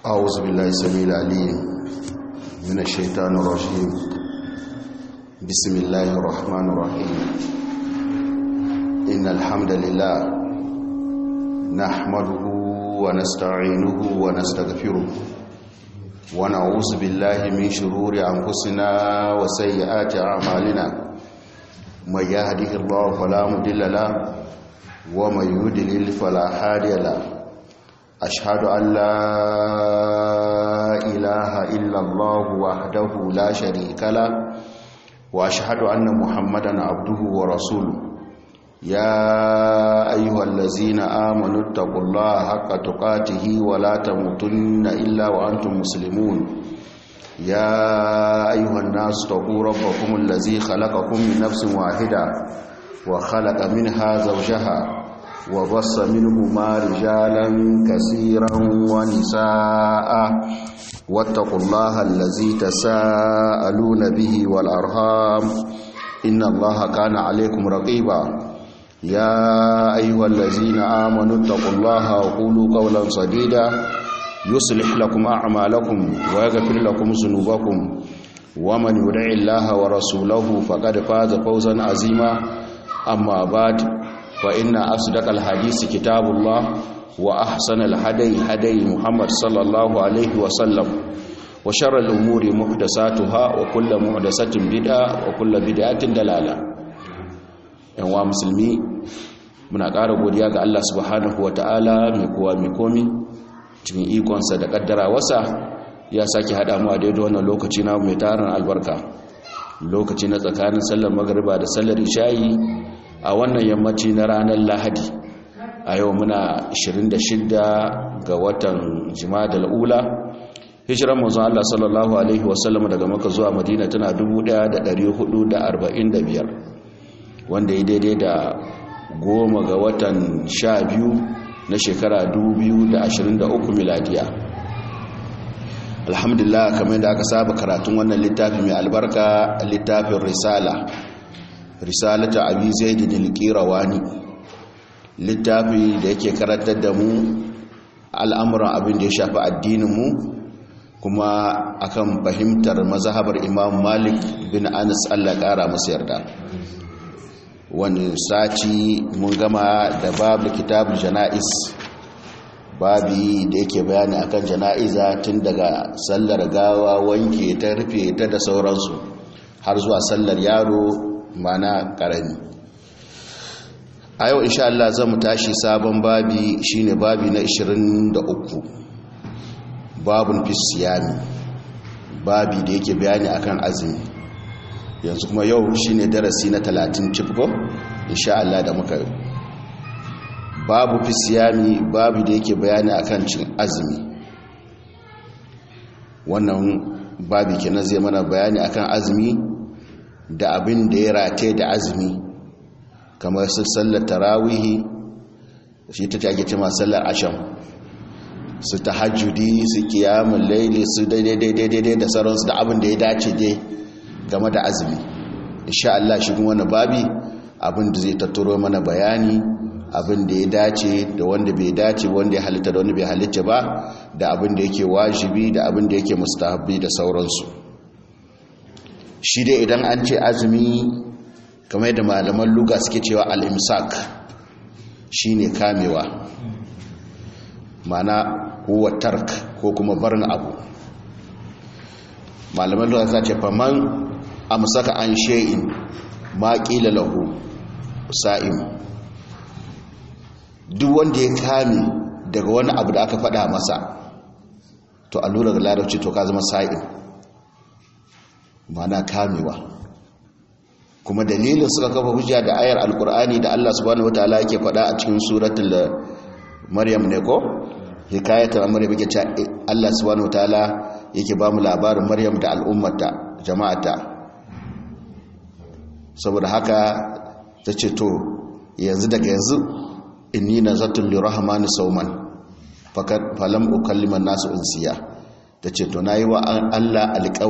أعوذ بالله السميع العليم من الشيطان الرجيم. بسم الله الرحمن الرحيم. إن الحمد لله نحمده ونستعينه ونستغفره ونعوذ بالله من شرور أنفسنا وسيئات أعمالنا. من يهده الله فلا مضل له ومن يضلل فلا هادي له. أشهد أن لا إله إلا الله وحده لا شريك له وأشهد أن محمدا عبده ورسوله. يا أيها الذين آمنوا اتقوا الله حق تقاته ولا تموتن إلا وأنتم مسلمون. يا أيها الناس اتقوا ربكم الذي خلقكم من نفس واحدة وخلق منها زوجها وبص منهما رجالا كثيرا ونساء واتقوا الله الذي تساءلون به والأرحام إن الله كان عليكم رقيبا. يا أيها الذين آمنوا اتقوا الله وقولوا قولا سديدا يصلح لكم أعمالكم ويغفر لكم ذنوبكم ومن يطع الله ورسوله فقد فاز فوزا عظيما. أما بعد فإن أصدق الحديث كتاب الله وأحسن الهدي هدي محمد صلى الله عليه وسلم وشر الأمور محدثاتها وكل محدثة بدعة وكل بدعة ضلالة. ‘Yan wa musulmi muna ƙara godiya ga Allah subhanahu wa ta'ala mai kowa mai komi cikin ikonsa da ƙaddara wasa ya sake haɗa mu a daidai wannan lokaci na mai tarin albarka, lokaci na tsakanin sallar magariba da sallar isha'i a wannan yammaci na ranar Lahadi. A yau muna 26 ga watan Jumadal Ula. Hijiran manzon Allah sallallahu alaihi wasallam daga Makka zuwa Madina tana 1445 wanda ya daidai da 10 ga watan 12 na shekara 2023 miladiya. Alhamdulillah, kamar da aka saba karatun wannan littafi mai albarka, littafin risalatu abi zaid al-qirawani, littafi da yake karantar da mu al'amuran abin da ya shafi addinin mu kuma akan fahimtar mazhabar Imam Malik bin Anas Allah kara masa yarda. Wani sati mun gama da babu kitabul janaiz, babi da yake bayani akan janaiza tun daga sallar gawa, wanke ta, rufe ta da sauransu har zuwa sallar yaro mana karami. A yau insha Allah zan mu tashi sabon babi, shine babi na 23, babun fisiyami, babi da yake bayani akan azumi. Yanzu kuma yau shine darasi na 30 cifko insha Allah da muka yi. Babu fisiyami, babi da yake bayani akan cin azumi. Wannan babi kenan zai mana bayani akan azumi da abin da ya rataye da azumi, kamar su sallar tarawihi, shi ta ake cewa sallar asham, su tahajjudi, su qiyamul layli, su daidai da sauransu, da abin da ya dace dai game da azumi. Insha Allah shi kuma wannan babi abin da zai tattaro mana bayani, abin da ya dace da wanda bai dace, wanda ya halitta da wanda bai halitta ba, da abin da yake wajibi da abin da yake mustahabbi da sauransu. Shi dai idan an ce azumi, kamar yadda malaman lugha suke cewa al-imsak, shine kamewa, mana huwa tark ko kuma barin abu. Malaman lugha suka ce faman amsaka an shay'in ma qila lahu sa'im, duk wanda ya kame daga wani abu da aka faɗa masa, to a lura da larabci to ka zama sa'im, mana kamewa. Kuma dalilin suka kafa hujja da ayar alkur'ani da Allah subhanahu wataala yake faɗa a cikin suratul Maryam ne ko hikayatul Maryam yake cewa Allah subhanahu wataala yake ba mu labarin Maryam da al'ummata, jama'ata. Saboda haka tace to yanzu daga yanzu inni nazartu lirrahmani sawman falam ukallima an-nasu insiya. Tace to nayi wa Allah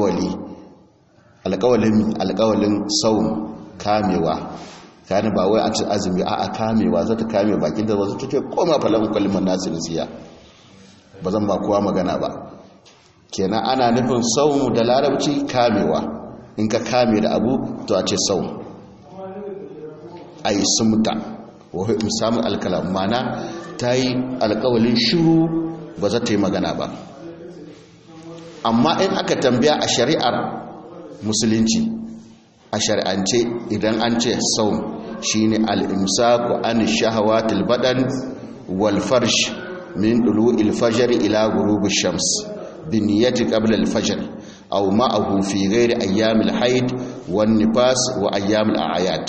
alƙawalin saum, kamewa. Kani ba wai a ci azumi a kamewa, za ta kame bakin da wasu ta ce koma falam ukallima an-nasu insiya. ba zan ba kowa magana ba. Kenan ana nufin saum da larabci kamewa, in ka kame da abu to a ce saum. Ai sumta wa samu alkalam, mana ta yi alkawalin shiru ba za ta yi magana ba. Amma in aka tambaya a shari'ar musulunci, a shari'ance idan an ce saum shine al-imsaku an shahawatil badan wal farsh min dulu'il fajr ila ghurubi shams bi niyyati qabla al-fajr aw ma'ahu fi ghairi ayyamil haid wan nifas wa ayyamil a'yad.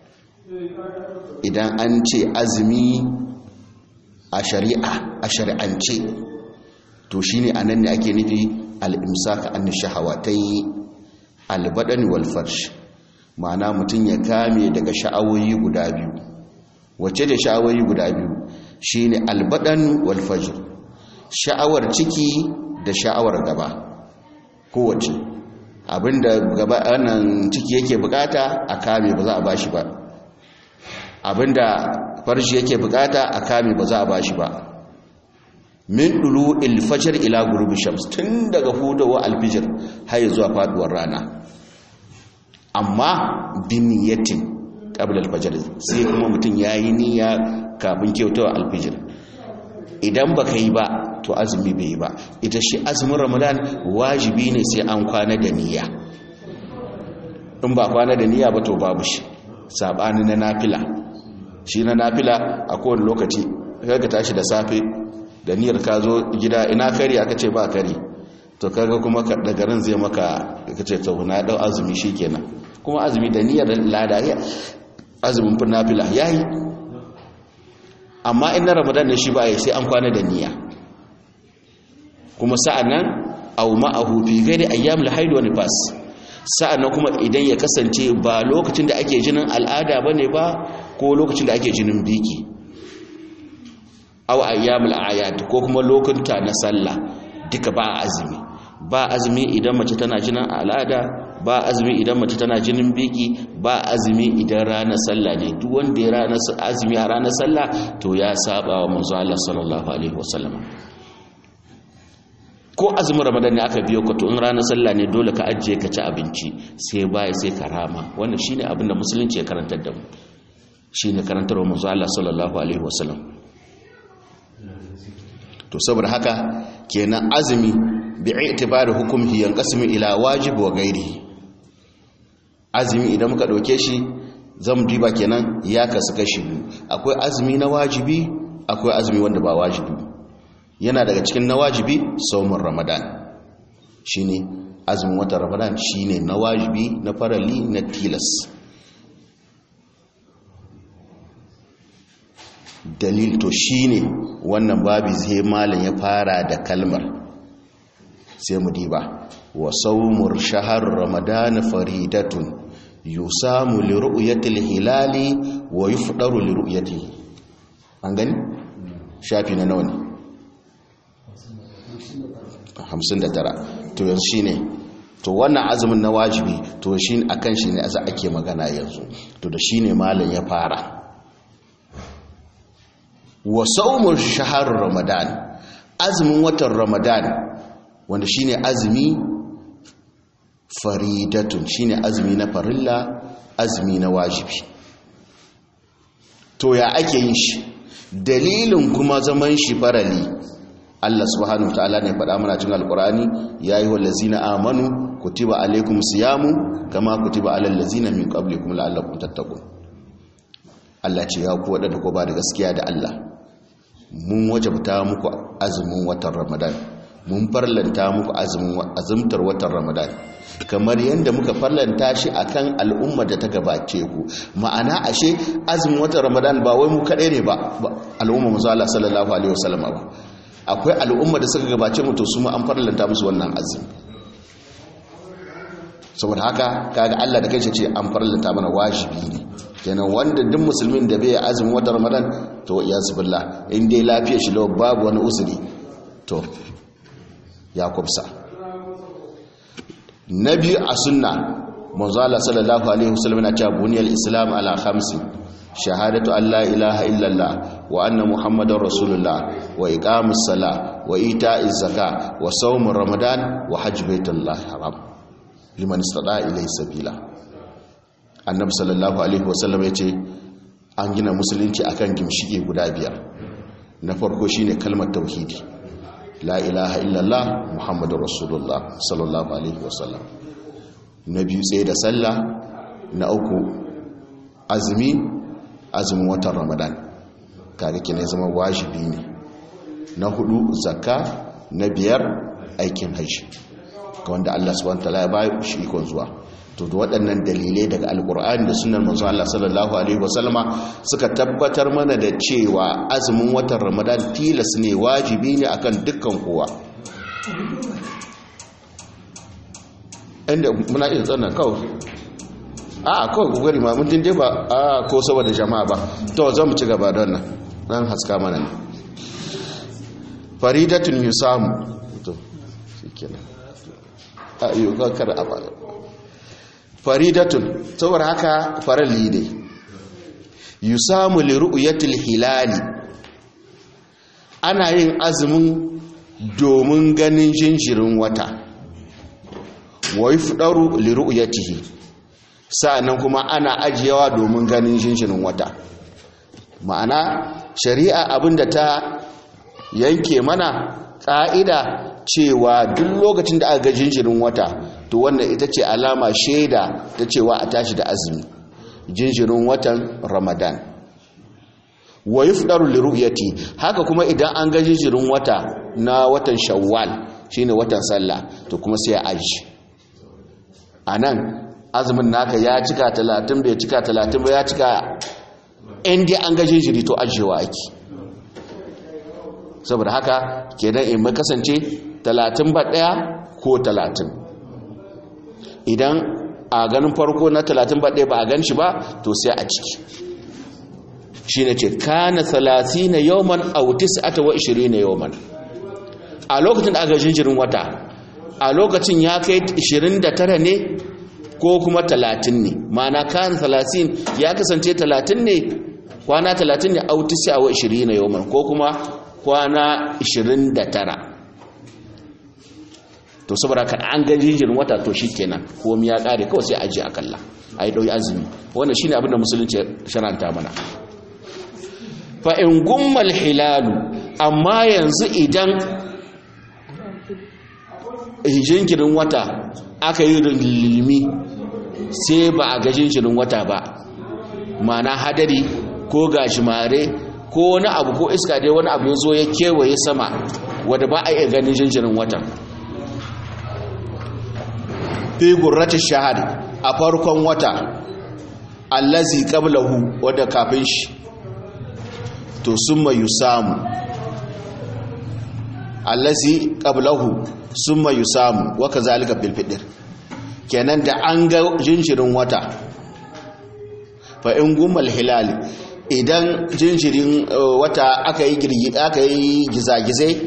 Idan an ce azumi a shari'ance to shine anan ne ake nufi al-imsak an shahawatai al-badan wal farsh, ma'ana mutum ya kame daga sha'awoyi guda biyu. Wace da sha'awoyi guda biyu shine al-badan wal fajr, sha'awar ciki da sha'awar gaba. Kowace abinda gaba nan ciki yake bukata a kame ba za a bashi ba, abinda farji yake bukata a kame ba za a bashi ba. Min dulu'il fajr ila ghurubi shams, tun daga hudawa al-fajr har zuwa faduwar rana. Amma bin niyyatin qabla al-fajr, sai kuma mutum yayi niyya kafin kyautawa al-fajr. Idan baka yi ba to azumi bai yi ba. Ita shi azumin Ramadan wajibi ne sai an kwana da niyya. In ba kwana da niyya ba to babu shi. Sabani na nafila, shi na nafila a kowane lokaci kaga tashi da safe da niyyar ka zo gida, ina kari aka ce ba kari, to kaga kuma da garin zai maka kace to na dau azumi shikenan. Kuma azumi da niyyar lada ya azumin fur nafila yayi. Amma in na Ramadan ne shi ba yi sai an kwana da niyya. Kuma sa'annan aw ma'ahu fi ghairi ayyamil haid wa nifas, sa'annan kuma idan ya kasance ba lokacin da ake jinin al'ada bane ba, ko lokacin da ake jinin biki, aw ayyamul a'yad, ko kuma lokuta na sallah, duka ba azumi. Ba azumi idan mace tana jinin al'ada, ba azumi idan mace tana jinin biki, ba azumi idan ranar sallah ne. Duk wanda ya ranar azumi a ranar sallah to ya saba wa manzo Allah sallallahu alaihi wasallam. Ko azumin Ramadan ne aka biyo ka, to in ranar sallah ne dole ka ajiye ka ci abinci, sai baya sai karama. Wannan shine abin da musulunci ya karantar da mu, shine karantar wa manzo Allah sallallahu alaihi wasallam. To saboda haka kenan azumi bi'itibari hukumhi yanqasimu ila wajib wa ghairi. Azumi idan muka dauke shi zamu diba kenan ya kasu kashi biyu. Akwai azumi na wajibi, akwai azumi wanda ba wajibi. Yana daga cikin na wajibi saumin Ramadan, shine azumin watan Ramadan shine na wajibi, na farali, na tilas. Dalil to shine wannan babu zai malam ya fara da kalmar, sai mu diba wa sawmur shahr ramadan faridatun yusamu li ru'yatil hilali wa yufdaru li ru'yatihi. An gani shafi na nawa ne? 59. To yanzu shine to wannan azumin na wajibi to shine akan shi ne ake magana yanzu. To da shine malam ya fara wa sawmur shahr ramadan, azumin watan Ramadan wanda shine azumi faridatun, shine azumi na farilla, azumi na wajibi. To ya ake yin shi? Dalilin kuma zaman shi farali, Allah subhanahu wa ta'ala ne faɗa mana cikin alqur'ani, ya ayyuhal ladzina amanu kutiba alaykum siyamu kama kutiba alal ladzina min qablikum la'allakum tattaqun. Allah ce ya ku wadanda ko ba da gaskiya da Allah, mun wajabta muku azumin watan Ramadan, mun farlanta muku azumtar watan Ramadan kamar yadda muka farlanta shi akan al'umma da ta gabace ku. Ma'ana ashe azumin watan Ramadan ba wai mu kadai ne ba, al'umma manzo Allah sallallahu alaihi wasallam ba, akwai al'umma da suka gabace mu, to su ma an farlanta musu wannan azumi. Saboda haka kaga Allah da kanshi ce an farlanta mana wajibi ne. Kenan wanda duk musulmin da bai azumin watan Ramadan to ya zubillah, in dai lafiyar shi lawa babu wani usuri to ya kubsa. Na biyu a sunna manzo Allah sallallahu alaihi wasallam na cewa buniyal islam ala khamsi, shahadatu an la ilaha illallah wa anna muhammadar rasulullah wa iqamus sala wa ita'iz zaka wa sawm ramadan wa hajj baitullahi haram liman istata ilayhi sabila. Annabi sallallahu alaihi wasallam yace an gina musulunci akan gimshike guda biyar. Na farko shine kalmar tauhidi, la ilaha illallah muhammadur rasulullah sallallahu alaihi wasallam. Na biyu sai da sallah. Na uku azumin watan ramadan, kaga kine zama wajibi ne. Na hudu zakka. Na biyar aikin hajji ga wanda Allah subhanahu wataala ya bayi shi ikon zuwa. To da waɗannan dalilai daga alkur'ani da sunnar manzon Allah sallallahu alaihi wasallama suka tabbatar mana da cewa azumin watan ramadan tilas ne, wajibi ne akan dukkan kowa. Inda muna iya tsannan kawai kawai gugari ma mun dinde ba ko saboda jama'a ba. To za mu ci gaba don nan dan haska mana ne. Faridatun yusamu, to shikenan ayyuka kar a ba. Faridatun saboda haka farali ne. Yusamu li ru'yatil hilali, ana yin azumin domin ganin jinjirin wata. Wa yufdaru li ru'yatihi, sa'annan kuma ana ajiyewa domin ganin jinjirin wata. Ma'ana shari'a abinda ta yanke mana ƙa'ida cewa duk lokacin da aka ga jinjirin wata, to wannan ita ce alama shaida ta cewa a tashi da azumi, jinjirin watan ramadan. Wa yufdaru li ru'yati, haka kuma idan an ga jinjirin wata na watan shawwal shine watan sallah, to kuma sai a aji. Anan azumin naka ya cika 30 bai cika 30 ba ya cika, inda an ga jinjiri to ajiyewa ake. Saboda haka kenan in mai kasance 30 ba daya ko 30. Idan a ganin farko na 30 ba daya ba a gan shi ba, to sai a ciki. Shi ne ce kana 30 yawman aw 29 yawman. A lokacin da aka jinjirin wata, a lokacin ya kai 29 ne ko kuma 30 ne. Ma'ana kana 30 ya kasance 30 ne, kwana 30 ne aw 29 yawman, ko kuma kwana 29. To saboda kan an ga jinjirin wata, to shikenan komai ya kare, kawai sai aje akalla ai dauki azumi. Wannan shine abin da musulunci sharanta mana. Fa in gummal hilalu, amma yanzu idan jinjirin wata aka yi lilimi sai ba a ga jinjirin wata ba, mana hadari ko gashimare ko wani abu ko iska dai wani abu ya zo ya kewaye sama wadda ba a iya ganin jinjirin watan. Fi gurrati shahad, a farkon wata, allazi qablahu, wadda kafin shi, to summa yusamu, allazi qablahu summa yusamu wa kazalika bil fitr. Kenan da an ga jinjirin wata, fa in gumal hilal, idan jinjirin wata aka yi gizagizai,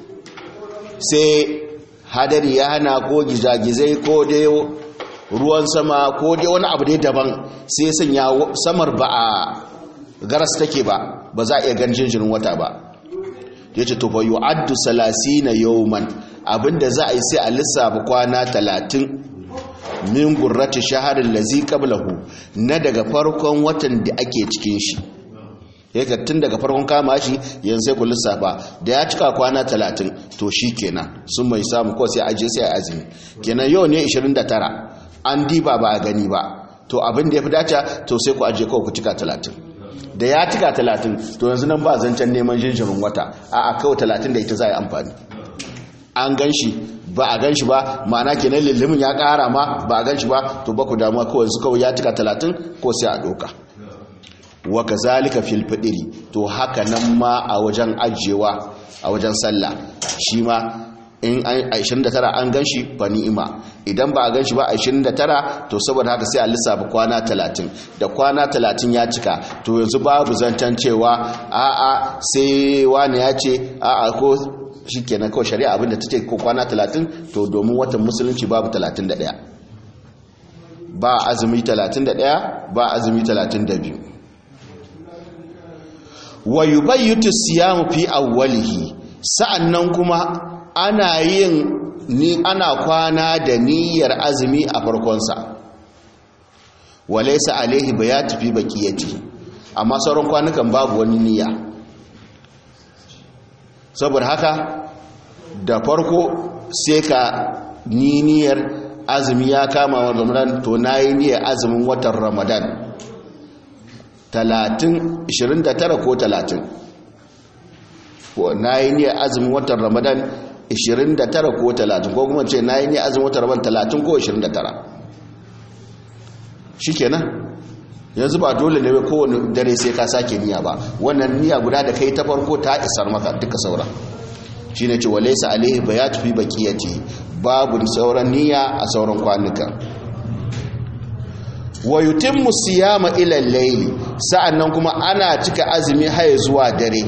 sai hadari ya hana ko gizagizai ko dai ruwan sama ko dai wani abu dai daban, sai sanya samar ba a garas take ba za a iya gan jinjirin wata ba. Yace to fa yu'addu 30 yawman, abinda za a yi sai a lissafa kwana 30 min gurrati shaharin lazi qablahu, na daga farkon watan da ake cikin shi. Yake tun daga farkon kama shi yanzu sai ku lissafa, da ya cika kwana 30 to shikenan sun mai samu ko sai aje sai azumi. Kenan yau ne 29, an diba ba a gani ba, to abin da ya fi dace to sai ku aje kawai ku cika 30. Da ya cika 30 to yanzu nan ba zancen neman jinjirin wata, a'a kawai 30 da ita za a yi amfani. An gan shi ba a gan shi ba, ma'ana kenan lillimin ya ƙara ma ba a gan shi ba, to ba ku damuwa kawai su kawai ya cika 30 ko sai a doka. Wa kazalika fil fidri, to haka nan ma a wajen ajiyewa a wajen sallah, shi ma in 29 an gan shi ba ni'ima, idan ba a gan shi ba 29 to saboda haka sai a lissafa kwana 30. Da kwana 30 ya cika, to yanzu babu zancen cewa a'a sai wani ya ce a'a ko shi kenan kawai shari'a abinda ta ce ko kwana 30, to domin watan musulunci babu 31, ba azumi 31 ba azumi 32. wa yubayyitu siyamu fi awwalihi, sa'annan kuma ana kwana da niyyar azumi a farkonsa, walaysa alaihi bayatu fi baqiyati, amma sauran kwanukan babu wani niyya. saboda haka da farko sai ka niyyar azumi ya kama wa Ramadan, to nayi niyyar azumin watan Ramadan 29 ko 30, ko nayi niyyar azumin watan Ramadan 29 ko 30, ko kuma ce nayi niyyar azumin watan Ramadan 30 ko 29. shikenan yanzu ba dole ne kowane dare sai ka sake niyya ba, wannan niyya guda da kai ta farko ta isar maka duka sauran. shine ce walaysa alaihi bayatu fi baqiyati, babu sauran niyya a sauran kwanuka. wa yutimmu siyama ila al-layl, sa'annan kuma ana cika azumi haye zuwa dare,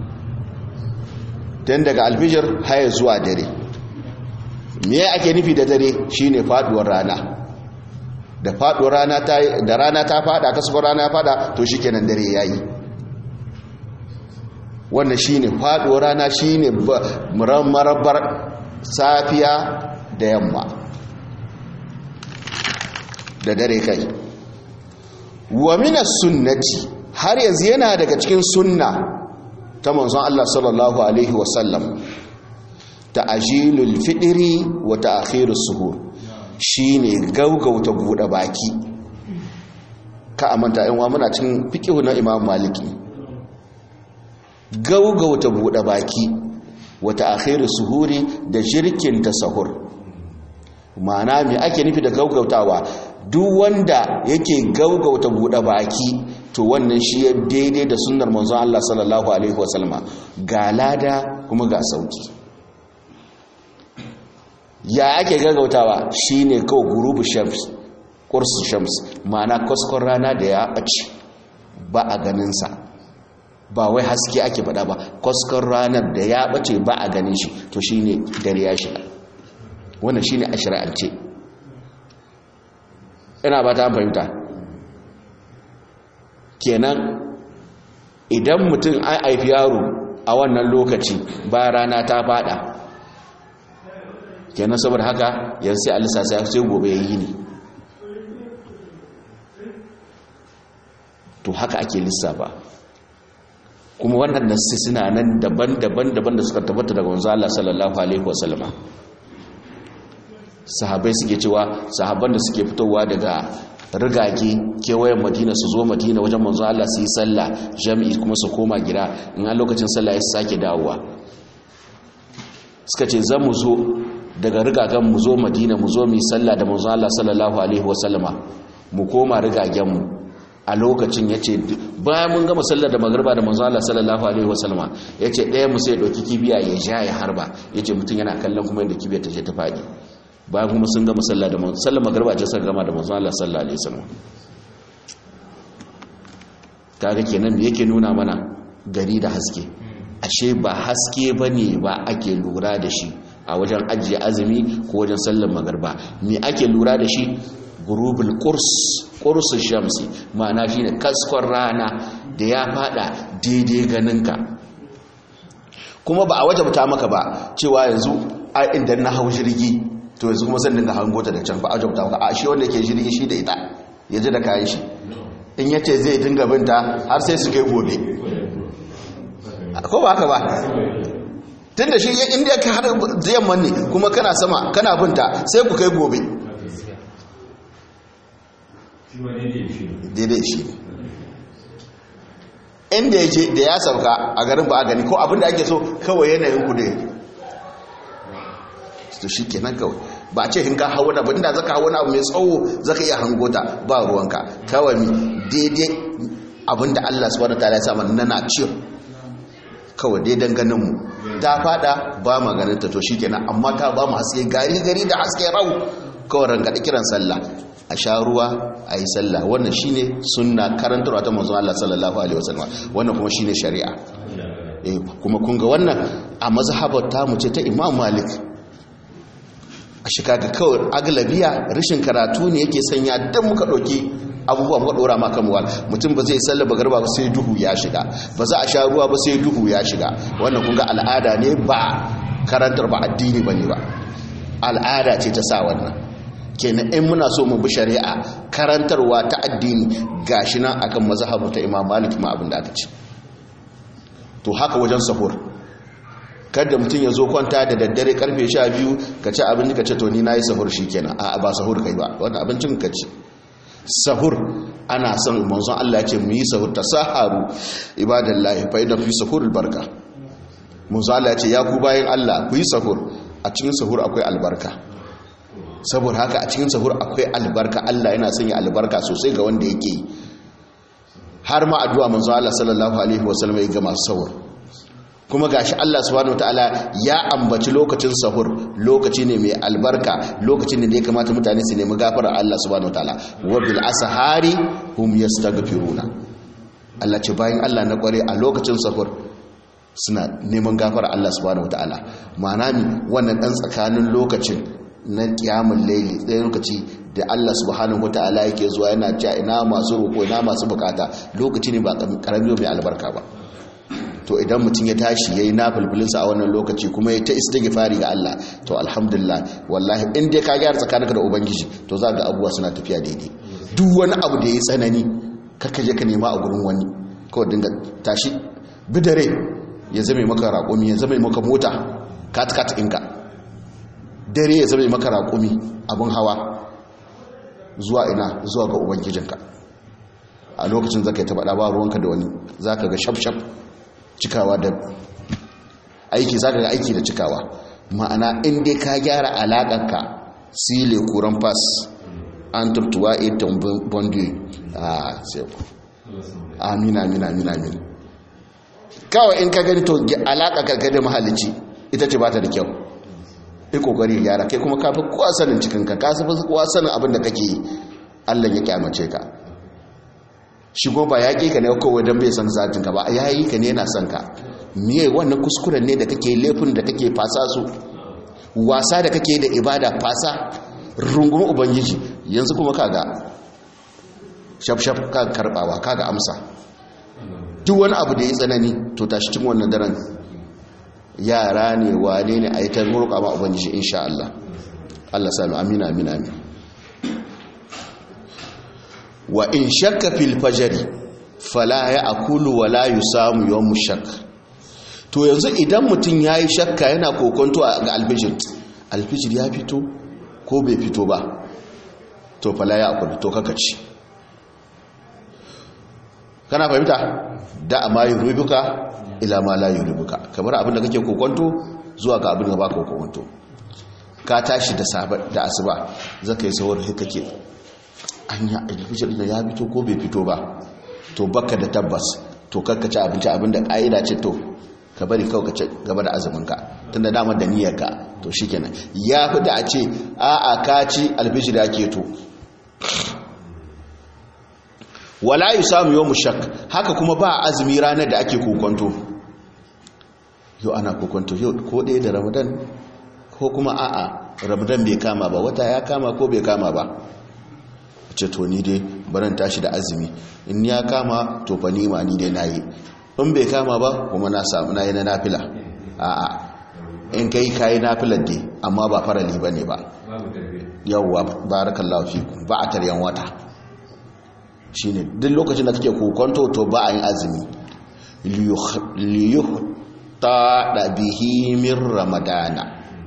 dan daga alfijir haye zuwa dare. me ake nufi da dare? shine faduwar rana. da faduwar rana da rana ta fada, kasuwar rana ya fada, to shikenan dare yayi. wannan shine faduwar rana, shine marabar safiya da yamma da dare kai. wa minas sunnati, har yanzu yana daga cikin sunna ta manzon Allah sallallahu alaihi wasallam, ta'jilul fitri wa ta'khirus suhur, shine gaugauta bude baki. ka amanta in wa muna cin fiqhu na Imam Maliki. gaugauta bude baki wa ta'khirus suhuri, da jirkin ta sahur. ma'ana me ake nufi da gaugautawa? duk wanda yake gaugauta bude baki, to wannan shi ya daidai da sunnar manzon Allah sallallahu alaihi wasallam, ga lada kuma ga sauki. ya ake gaggautawa? shine kawai gurubu shams, qursu shams, ma'ana kaskon rana da ya bace ba a ganin sa, ba wai haske ake faɗa ba, kaskon ranar da ya bace ba a ganin shi, to shine dare ya shiga. wannan shine a shari'ance. ina ba ta fahimta. kenan idan mutum an haifi yaro a wannan lokaci ba rana ta fada, kenan saboda haka yanzu sai alisa sai gobe yayi ne, to haka ake lissafa. kuma wannan nasu suna nan daban-daban da suka tabbata daga manzo Allah sallallahu alaihi wasallam. sahabbai suke cewa sahabban da suke fitowa daga rigage kewayen Madina su zo Madina wajen manzo Allah su yi sallah jami'i kuma su koma gida, in a lokacin sallah ya sake dawowa. suka ce zan mu zo daga rigagen mu zo Madina mu zo mu yi sallah da manzo Allah sallallahu alaihi wasallama, mu koma rigagen mu. a lokacin yace bayan mun gama sallar da magriba da manzo Allah sallallahu alaihi wasallama, yace ɗaya mu sai dauki kibiya ya ja ya harba, yace mutun yana kallon kuma inda kibiyar ta je ta fadi. bayan kuma sun gama sallar da sallar magriba ce suka gama da manzo Allah sallallahu alaihi wasallam. kaga kenan me yake nuna mana? gari da haske. ashe ba haske bane ba ake lura da shi a wajen ajiye azumi ko wajen sallar magriba. me ake lura da shi? gurubul qursu shamsi, ma'ana shine kaskon rana da ya fada daidai ganinka. kuma ba a wajabta maka ba cewa yanzu a inda na hau jirgi to yanzu kuma zan dinga hango ta da can, ba a wajabta maka. a shi wanda ke jirgi shi da ita ya ji da kayan shi, in yace zai dinga binta har sai su kai gobe, ko ba haka ba? tun da shi inda ya kai har yamman ne kuma kana sama kana binta sai ku kai gobe. daidai shi inda ya je da ya sauka a garin ba a gani, ko abinda ake so kawai yanayin ku da to shi kenan kawai. ba a ce in ka hau wani abu, inda zaka hau wani abu mai tsawo zaka iya hangota, ba ruwanka kawai daidai abinda Allah subhanahu wataala ya sa mana nana ciyo kawai daidan ganin mu ta fada ba ma ganin ta, to shikenan. amma ta ba mu haske gari da haske rau, kawai rangada kiran sallah, a sha ruwa a yi sallah. wannan shine sunna karantarwa ta manzon Allah sallallahu alaihi wasallam, wannan kuma shine shari'a. kuma kun ga wannan a mazhabar ta mu ce ta Imam Malik. a shikaga kawai aglabiya rashin karatu ne yake sanya dan muka dauki abubuwa muka dora ma kan wal mutum ba zai sallar bagarba ba sai duhu ya shiga, ba za a sha ruwa ba sai duhu ya shiga. wannan kun ga al'ada ne ba karantar ba addini bane ba, al'ada ce ta sa wannan. kenan in muna so mu bi shari'a karantarwa ta addini gashi nan akan mazhabu ta Imam Malik ma abin da aka ce. to haka wajen sahur, kada mutum ya zo kwanta da daddare karfe 12 ka ci abinci ka ce to ni nayi sahur shikenan, a ba sahur kai ba, wannan abincin ka ci. sahur ana son manzon Allah ya ce mu yi sahur, tasaharu ibadallahi fa inna fi sahuril barka. manzon Allah ya ce ya ku bayin Allah ku yi sahur, a cikin sahur akwai albarka. saboda haka a cikin sahur akwai albarka, Allah yana sanya albarka sosai ga wanda yake yi. har ma addu'a manzon Allah sallallahu alaihi wasallam ya ga masu sahur. kuma gashi Allah subhanahu wataala ya ambaci lokacin sahur lokaci ne mai albarka, lokacin ne da ya kamata mutane su nemi gafarar Allah subhanahu wataala. wa bil asahari hum yastaghfiruna, Allah ce bayan Allah na kware a lokacin sahur suna neman gafarar Allah subhanahu wataala. ma'ana ni wannan dan tsakanin lokacin na kiyamul layli, sai lokaci da Allah subhanahu wataala yake zuwa yana cewa ina masu roko ina masu bukata, lokaci ne ba karami mai albarka ba. to idan mutum ya tashi yayi nafilfilinsa a wannan lokaci kuma ya ta istighfari ga Allah, to alhamdulillah wallahi in dai ka gyara tsakaninka da ubangiji to za ga abubuwa suna tafiya daidai. duk wani abu da yayi tsanani karka je ka nema a gurin wani, kawai dinga tashi bidare ya zame maka raƙumi, ya zame maka mota kat inka, dare ya zame maka raƙumi abun hawa zuwa ina, zuwa ga ubangijinka. a lokacin zaka yi ta faɗa ba ruwanka da wani, zaka ga shaf cikawa da aiki, zaka ga aiki da cikawa. ma'ana in dai ka gyara alaƙarka sile kuran fas an turtuwa ita bondi a sai ku amina kawai in ka gani to alaƙarka da mahalicci ita ce ba ta da kyau, yi kokari gyara. kai kuma kafin kowa sanin cikinka, ka fi kowa sanin abin da kake yi, Allah ya kyamace ka. shigo ba ya ƙi ka ne kawai don bai san zatinka ba, ya yi ka ne yana son ka. miye wannan kuskuren ne da kake, laifin da kake fasa su, wasa da kake da ibada fasa, rungun ubangiji. yanzu kuma kaga shaf ka karbawa, kaga amsa. duk wani abu da ya tsanani to tashi cikin wannan daren, yara ne wane ne a yi ta roƙa ma ubangiji insha Allah. Allah sami amina. wa in shakka fil fajri fala ya'kulu wa la yusamu yawm shakk. to yanzu idan mutum yayi shakka yana kokonto ga alfijir ya fito ko bai fito ba, to fala ya'kulu, to kaka ci. kana fahimta? da ma yurubuka ila ma la yurubuka, kamar abin da kake kokonto zuwa ga abin da baka kokonto. ka tashi da asuba zaka yi sawar kake anya alfijir da ya fito ko bai fito ba, to baka da tabbas, to karka ci abinci, abinda ƙa'ida ce to ka bari kawai ka ci gaba da azuminka tunda dama da niyyarka, to shikenan. ya fi da a ce a'a ka ci alfijir ya keto. wala yusamu yawm shak, haka kuma ba azumi ranar da ake kokonto. yau ana kokonto, yau ko ɗaya da Ramadan ko kuma a'a Ramadan bai kama ba, wata ya kama ko bai kama ba. ce to ni dai baran tashi da azumi, in ya kama to fa nima ni dai nayi, in bai kama ba kuma na samu nayi na nafila. a'a in kai nafilar dai amma ba farali bane ba. yawwa barakallahu fiku, ba a taryan wata. shine duk lokacin da kake kokonto to ba a yin azumi. liyuhta da bihi min ramadana,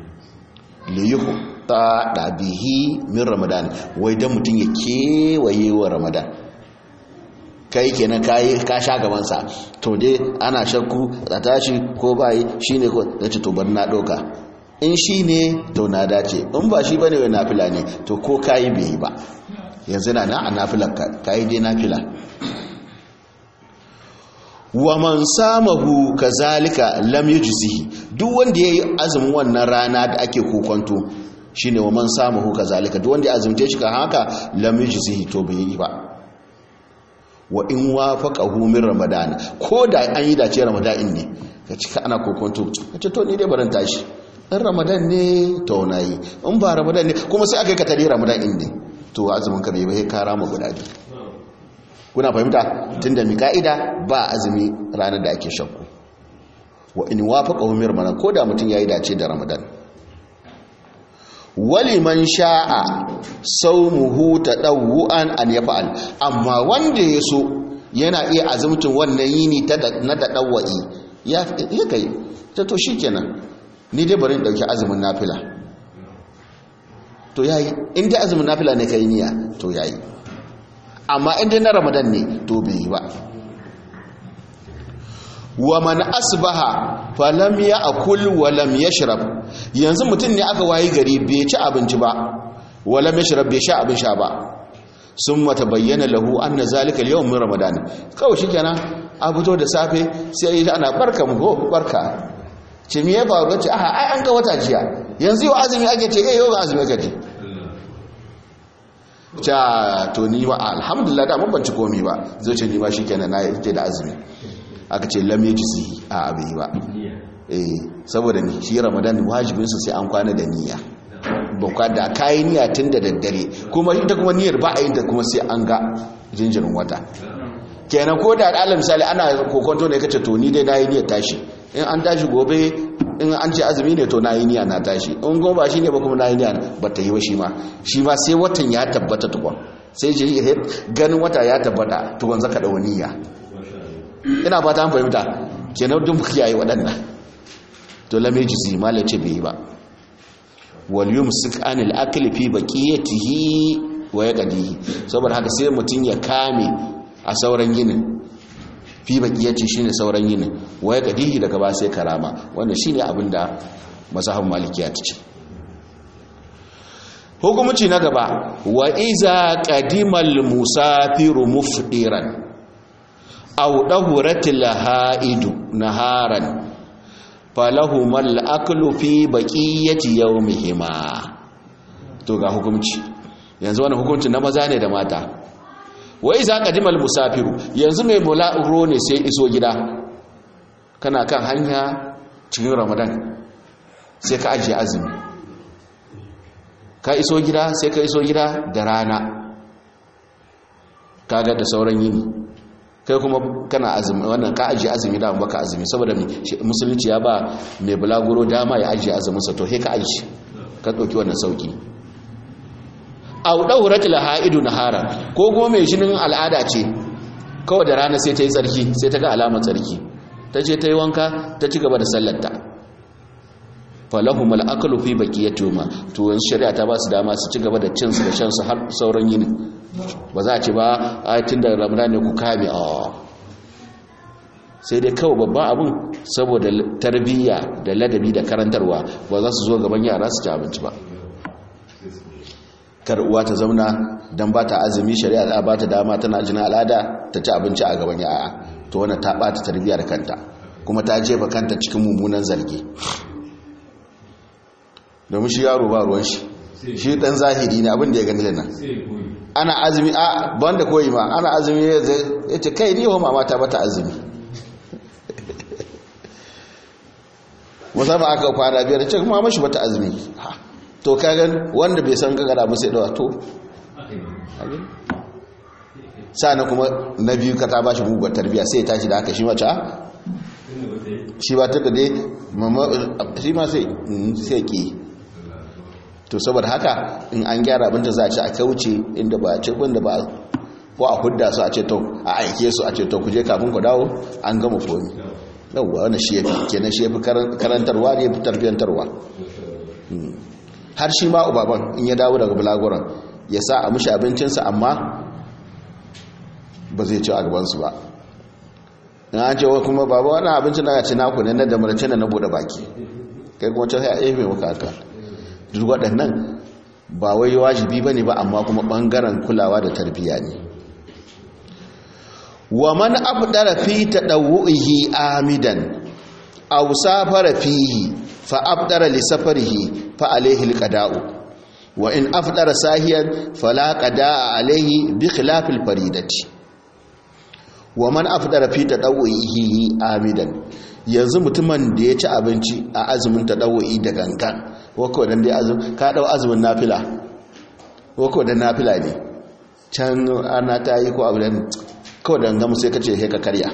ta ɗabihi min ramadan, wai don mutum ya kewaye wa ramadan. kai kenan ka sha gabansa, to dai ana shakku a tashi ko bayi shi ne ko da ce to bar na ɗauka, in shi ne to na dace, in ba shi ba ne wai nafila ne, to ko kayi bai yi ba, yanzu na a nafilar kayi dai nafila. wa man samahu kazalika lam yujzihi, duk wanda yayi azumin wannan rana da ake kokonto shine wa man samahu kazalika, duk wanda ya azumce shi kan haka lam yujzihi, to bai yi ba. wa in wafaqahu min ramadan, ko da an yi dace ramadan ne ka cika ana kokonto kace to ni dai baran tashi, in ramadan ne to nayi, in ba ramadan ne kuma sai aka yi ka tare ramadan ne, to azumin ka bai bai ka rama guda biyu. kuna fahimta tunda mi ka'ida ba azumi ranar da ake shakku wa in wafaqa humir mana koda mutun yayi dace da Ramadan waliman sha'a sawmuhu tadawwan an yaf'al amma wanda yaso yana iya azumtun wannan yini na tadawwi ya kai to shikenan ni dai bari in dauki azumin nafila to yayi in dai azumin nafila ne kai niyya to yayi amma in dai na Ramadan ne to bai yi ba wa man asbaha falam ya'kul wa lam yashrab yanzu mutun ne aka wayi gari bai ci abinci ba wala yashrab bai sha abin sha ba summa tabayyana lahu anna zalika al-yawm min ramadan kawai shikenan a fito da safe sai ana barka mu go barka ce me ya faru ce ai an ga wata jiya yanzu yau azumi ake ce yau azumi ake ce ta to ni ba alhamdulillah da mun banci komai ba zai ce ni ma shikenan na yake da azumi aka ce lam yajzi a abai ba saboda ni shi ramadan wajibin sa sai an kwana da niyya ba kwa da kai niyya tun da daddare kuma ita kuma niyyar ba a yin ta kuma sai an ga jinjirin wata kenan ko da alal misali ana kokonto ne kace to ni dai nayi niyyar tashi in an tashi gobe in an ce azumi ne to nayi niyya na tashi in gobe ba shine ba kuma nayi niyya ba ta yi ba shi ma sai watan ya tabbata tukun sai ji ganin wata ya tabbata tukun zaka da niyya ina fata an fahimta kenan duk kiyaye waɗannan to lame jizi malace bai ba wal yumsik anil akli fi baqiyatihi wa yaqdihi saboda haka sai mutun ya kame a sauran yinin fi baqiyati shine sauran yinin wa yaqdihi daga ba sai karama wannan shine abinda mazhabin malikiya ta ce hukumci na gaba wa iza qadimal musafiru mufdiran aw dahuratil haidu naharan falahumal aklu fi baqiyati yawmihima to ga hukunci yanzu wannan hukuncin na maza ne da mata wai za qadimal musafiru yanzu mai mula'uro ne sai iso gida kana kan hanya cikin Ramadan sai ka ajiye azumi ka iso gida sai ka iso gida da rana kaga da sauran yini kai kuma kana azumi wannan ka ajiye azumi da baka azumi saboda musulunci ya ba mai bulaguro dama ya ajiye azumin sa to he ka ajiye ka dauki wannan sauki aw dawratul haidu nahara ko kuma mai jinin al'ada ce kawai da rana sai ta yi tsarki sai ta ga alamar tsarki ta je ta yi wanka ta ci gaba da sallarta falahumul aklu fi baqiyatihima to wani shari'a ta ba su dama su ci gaba da cin su da shan su har sauran yini ba za a ce ba tun da Ramadan ne ku kame sai dai kawai babban abin saboda tarbiyya da ladabi da karantarwa ba za su zo gaban yara su ci abinci ba kar uwa ta zauna dan ba ta azumi shari'a za ba ta dama tana jin al'ada ta ci abinci a gaban yara to wannan ta bata tarbiyya da kanta kuma ta jefa kanta cikin mummunan zargi domin shi yaro ba ruwan shi dan zahiri ne abin da ya gani nan ana azumi a banda koyi ma ana azumi ya ce kai ni wa mama ta bata azumi wasa ba aka kwana biyar ce kuma mashi bata azumi to kagan wanda bai san gagara ba sai dawa to sana kuma na biyu ka ta bashi mugun tarbiya sai ta tashi da haka shi mace shi ba ta da dai shi ma sai ki to saboda haka in an gyara abinda za a ci a kauce inda ba a ce wanda ba ko a hudda su a ce to a aike su a ce to kuje kafin ku dawo an gama komi yawwa wannan shi yafi kenan shi yafi karantarwa ne yafi tarbiyantarwa har shi ma ubaban in ya dawo daga bulaguran ya sa a mishi abincinsa amma ba zai ci a gabansu ba in an ce kuma babu wani abincin da ci naku ne na da marace na bude baki kai kuma ce sai a efe maka haka duk waɗannan ba wai wajibi bane ba amma kuma ɓangaren kulawa da tarbiyya ne wa man afdara fi tadawwuhi amidan aw safara fihi fa afdara li safarihi fa alayhi alqada'u wa in afdara sahiyan fala qada'a alayhi bi khilaf alfaridati wa man afdara fi tadawwuhi amidan yanzu mutumin da ya ci abinci a azumin tadawwuhi da gangan wako dan dai azumi ka dau azumin nafila wako dan nafila ne can ana ta yi ko abu dan kawai da gangamu sai ka ce sai ka karya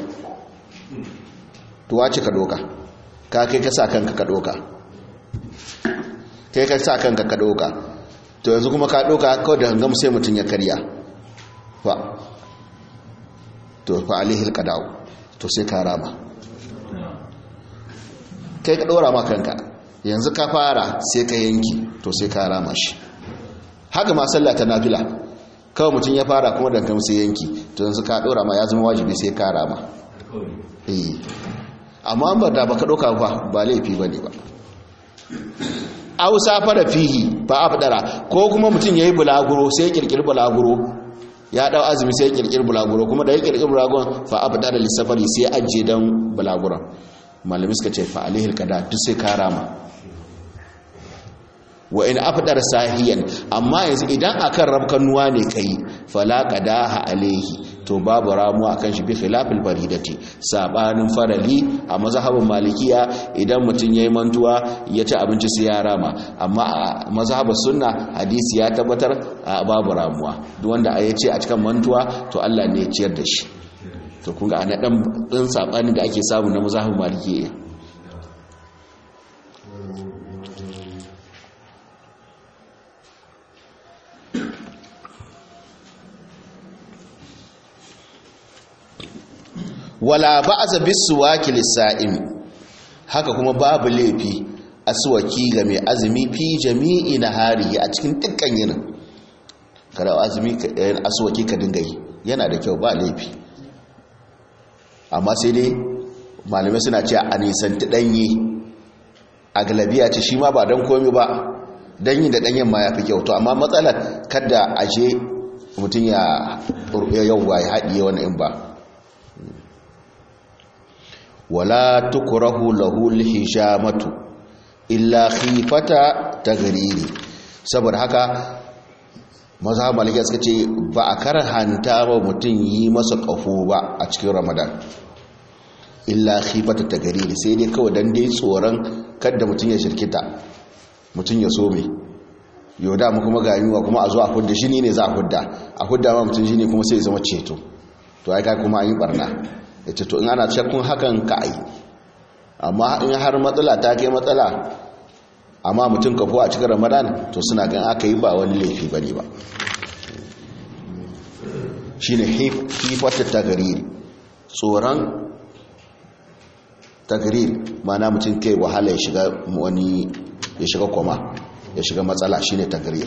to wace ka doka ka kai ka sa kanka ka doka kai ka sa kanka ka doka to yanzu kuma ka doka kawai da gangamu sai mutum ya karya fa to fa alaihi alqada'u to sai ka rama kai ka dora ma kanka yanzu ka fara sai ka yanki to sai ka rama shi haka ma sallah ta nafila kawai mutum ya fara kuma daga sai yanki to yanzu ka dora ma ya zama wajibi sai ka rama amma ba da baka doka ba laifi bane ba ausa fara fihi ba afdara ko kuma mutum yayi bulaguro sai kirkir bulaguro ya dau azumi sai kirkir bulaguro kuma da ya kirkir bulaguro fa afdara lisafari sai ajje dan bulaguro malami suka ce fa alaihi alqada duk sai ka rama wa in afdar sahiyan amma yanzu idan akan rabkanuwa ne kai fala qadaha alaihi to babu ramu akan shi bi khilafil faridati sabanin farali a mazhabin malikiya idan mutun yayi mantuwa ya ci abinci sai ya rama amma a mazhabin sunna hadisi ya tabbatar babu ramuwa duk wanda ya ce a cikin mantuwa to Allah ne ya ciyar da shi to kun ga ana dan sabanin da ake samu na mazhabin malikiya wala ba'sa bisuwaki lisa'im haka kuma babu laifi aswaki ga mai azumi fi jami'i nahari a cikin dukkan yinin kada azumi aswaki ka dinga yi yana da kyau ba laifi amma sai dai malamai suna cewa a nisanti danye a galabiya ce shi ma ba dan komai ba danyi da danyen ma yafi kyau to amma matsalar kada aje mutun ya yauwa ya haɗiye wani in ba wala tukrahu lahu alhijamatu illa khifata tagriri saboda haka mazhab maliki suka ce ba a karhanta ba mutum yi masa kafo ba a cikin ramadan illa khifata tagriri sai dai kawai dan dai tsoron kada mutum ya shirkita mutum ya so me yoda mu kuma ga yiwa kuma a zo a hudda shi ne za a hudda ma mutum shine kuma sai ya zama ceto to ai ka kuma an yi barna ita to in ana shakkun hakan ka ai amma in har matsala ta kai matsala amma mutum kafo a cikin ramadan to suna gan aka yi ba wani laifi bane ba shine hifatu tagrir tsoron tagrir mana mutum kai wahala ya shiga wani ya shiga koma ya shiga matsala shine tagrir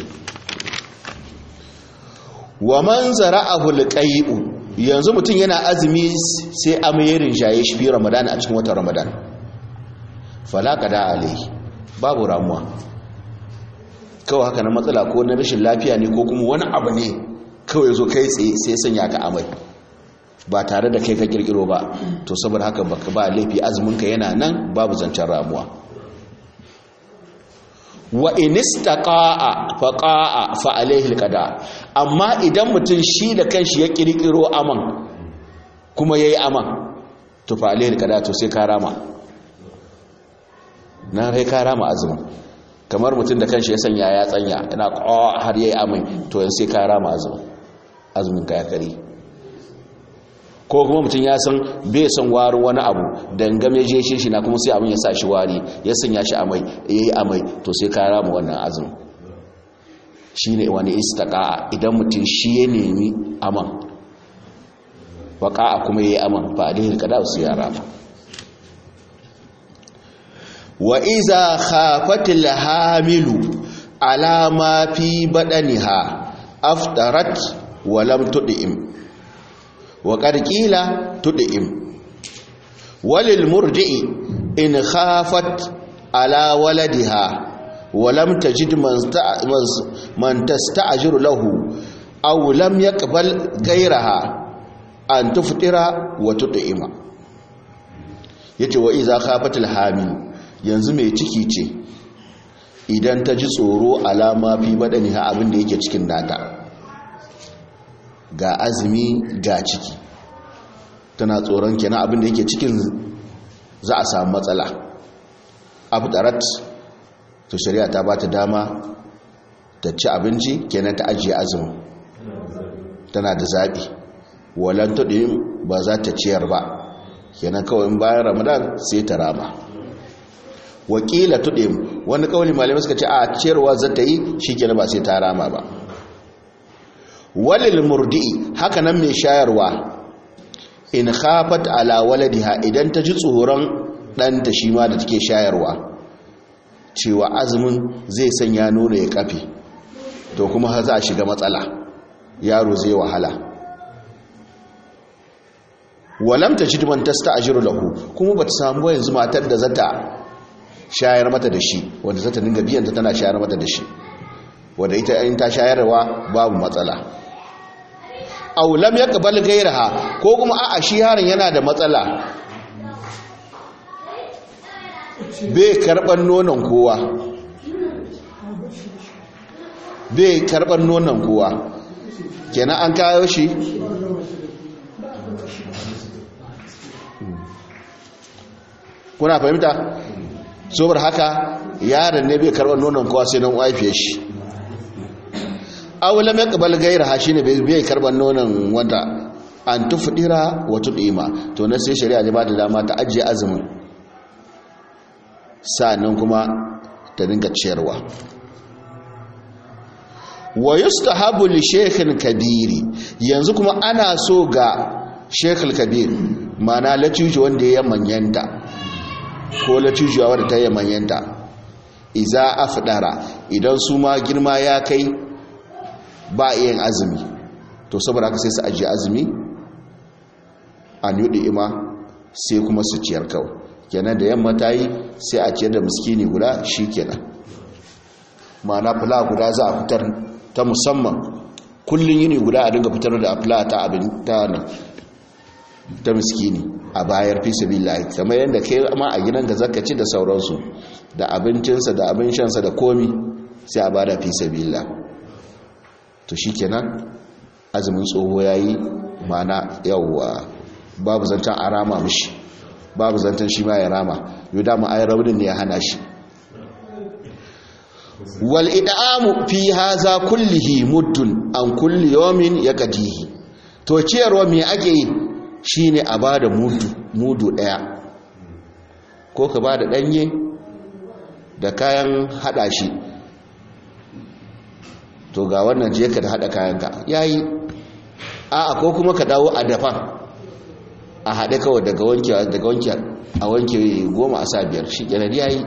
wa man zara'ahu alqai'u yanzu mutum yana azumi sai amirin shaye shi fi ramadan a cikin watan ramadan fala qada alai babu ramuwa kawai haka na matsala ko na rashin lafiya ne ko kuma wani abu ne kawai zo kai tsaye sai sanya ka amai ba tare da kai ka kirkiro ba to saboda haka baka ba laifi azumin ka yana nan babu zancen ramuwa wa inistaqa'a faqa'a fa alayhi alqada amma idan mutum shi da kanshi ya kirkiro aman kuma yayi aman to fa alayhi alqada to sai karama na kai karama azumin kamar mutum da kanshi ya sanya ya tsanya ina har yayi amai to yanzu sai karama azumin ka ya kare ko kuma mutum ya san bai san warin wani abu dangame je shi na kuma sai abin ya sa shi wari ya sanya shi amai yayi amai to sai ka rama wannan azumin shine wani istaqa'a idan mutum shi ya nemi aman waqa'a kuma yayi aman fa alaihi qada su ya rama wa iza khafatil hamilu ala ma fi badaniha aftarat wa lam tud'im wa qila tud'im walil murdi'i in khafat ala waladiha wa lam tajid man tasta'jiru lahu aw lam yaqbal ghayraha an tuftira wa tud'ima yace wa iza khafatil hamil yanzu mai ciki ce idan ta ji tsoro alama fi badaniha abin da yake cikin nata ga azumi ga ciki tana tsoron kenan abin da yake cikin za a samu matsala abdarat to shari'a ta bata dama ta ci abinci kenan ta ajiye azumin tana da zabi walan tud'im ba za ta ciyar ba kenan kawai bayan ramadan sai ta rama wakila tud'im wani kauli malamai suka ce a ciyarwa za ta yi shikenan ba sai ta rama ba walil murdi'i haka nan mai shayarwa in khafat ala waladiha idan ta ji tsoron ɗanta shi ma da take shayarwa cewa azumin zai sanya nono ya kafe to kuma har za a shiga matsala yaro zai wahala walam tajid man tasta'jiru lahu kuma bata samu yanzu matar da zata shayar mata da shi wanda zata dinga biyan ta tana shayar mata da shi wanda ita in ta shayarwa babu matsala aw lam yaqbal ghayraha ko kuma a'a shi yaron yana da matsala bai karban nonon kowa kenan an kawo shi kuna fahimta saboda haka yaron ne bai karban nonon kowa sai nan waifiyar shi aw lam yaqbal ghayraha shine bai karban nonon wanda an tufdira wa tudima to na sai shari'a ne ba da dama ta ajiye azumin sa'annan kuma ta dinga ciyarwa wa yustahabu li shaykhin kabiri yanzu kuma ana so ga shaykhul kabir mana latijo wanda ya manyanta ko latijuwa wanda ta yi manyanta iza afdara idan su ma girma ya kai ba yin azumi to saboda haka sai su ajiye azumi an yudi ima sai kuma su ciyar kawai kenan da yamma ta yi sai a ciyar da miskini guda shi kenan ma'ana fula guda za a fitar ta musamman kullum yini guda a dinga fitar da fula ta abin ta miskini a bayar fi sabilillah kamar yadda kai ma a gidan ga zakaci da sauransu da abincinsa da abin shansa da komi sai a bada fi sabilillah to shikenan azumin tsoho yayi ma'ana yawwa babu zantan arama mishi babu zantan shi ma ya rama yau dama ayi raunin ne ya hana shi wal id'amu fi hadha kullihi muddun an kulli yawmin yaqdihi to ciyarwa me ake yi shine a bada mudu daya ko ka bada danye da kayan hada shi to ga wannan je ka da hada kayanka yayi a'a ko kuma ka dawo a dafan a hade kawai daga wanke a wanke 10 a sa 5 shi kenan yayi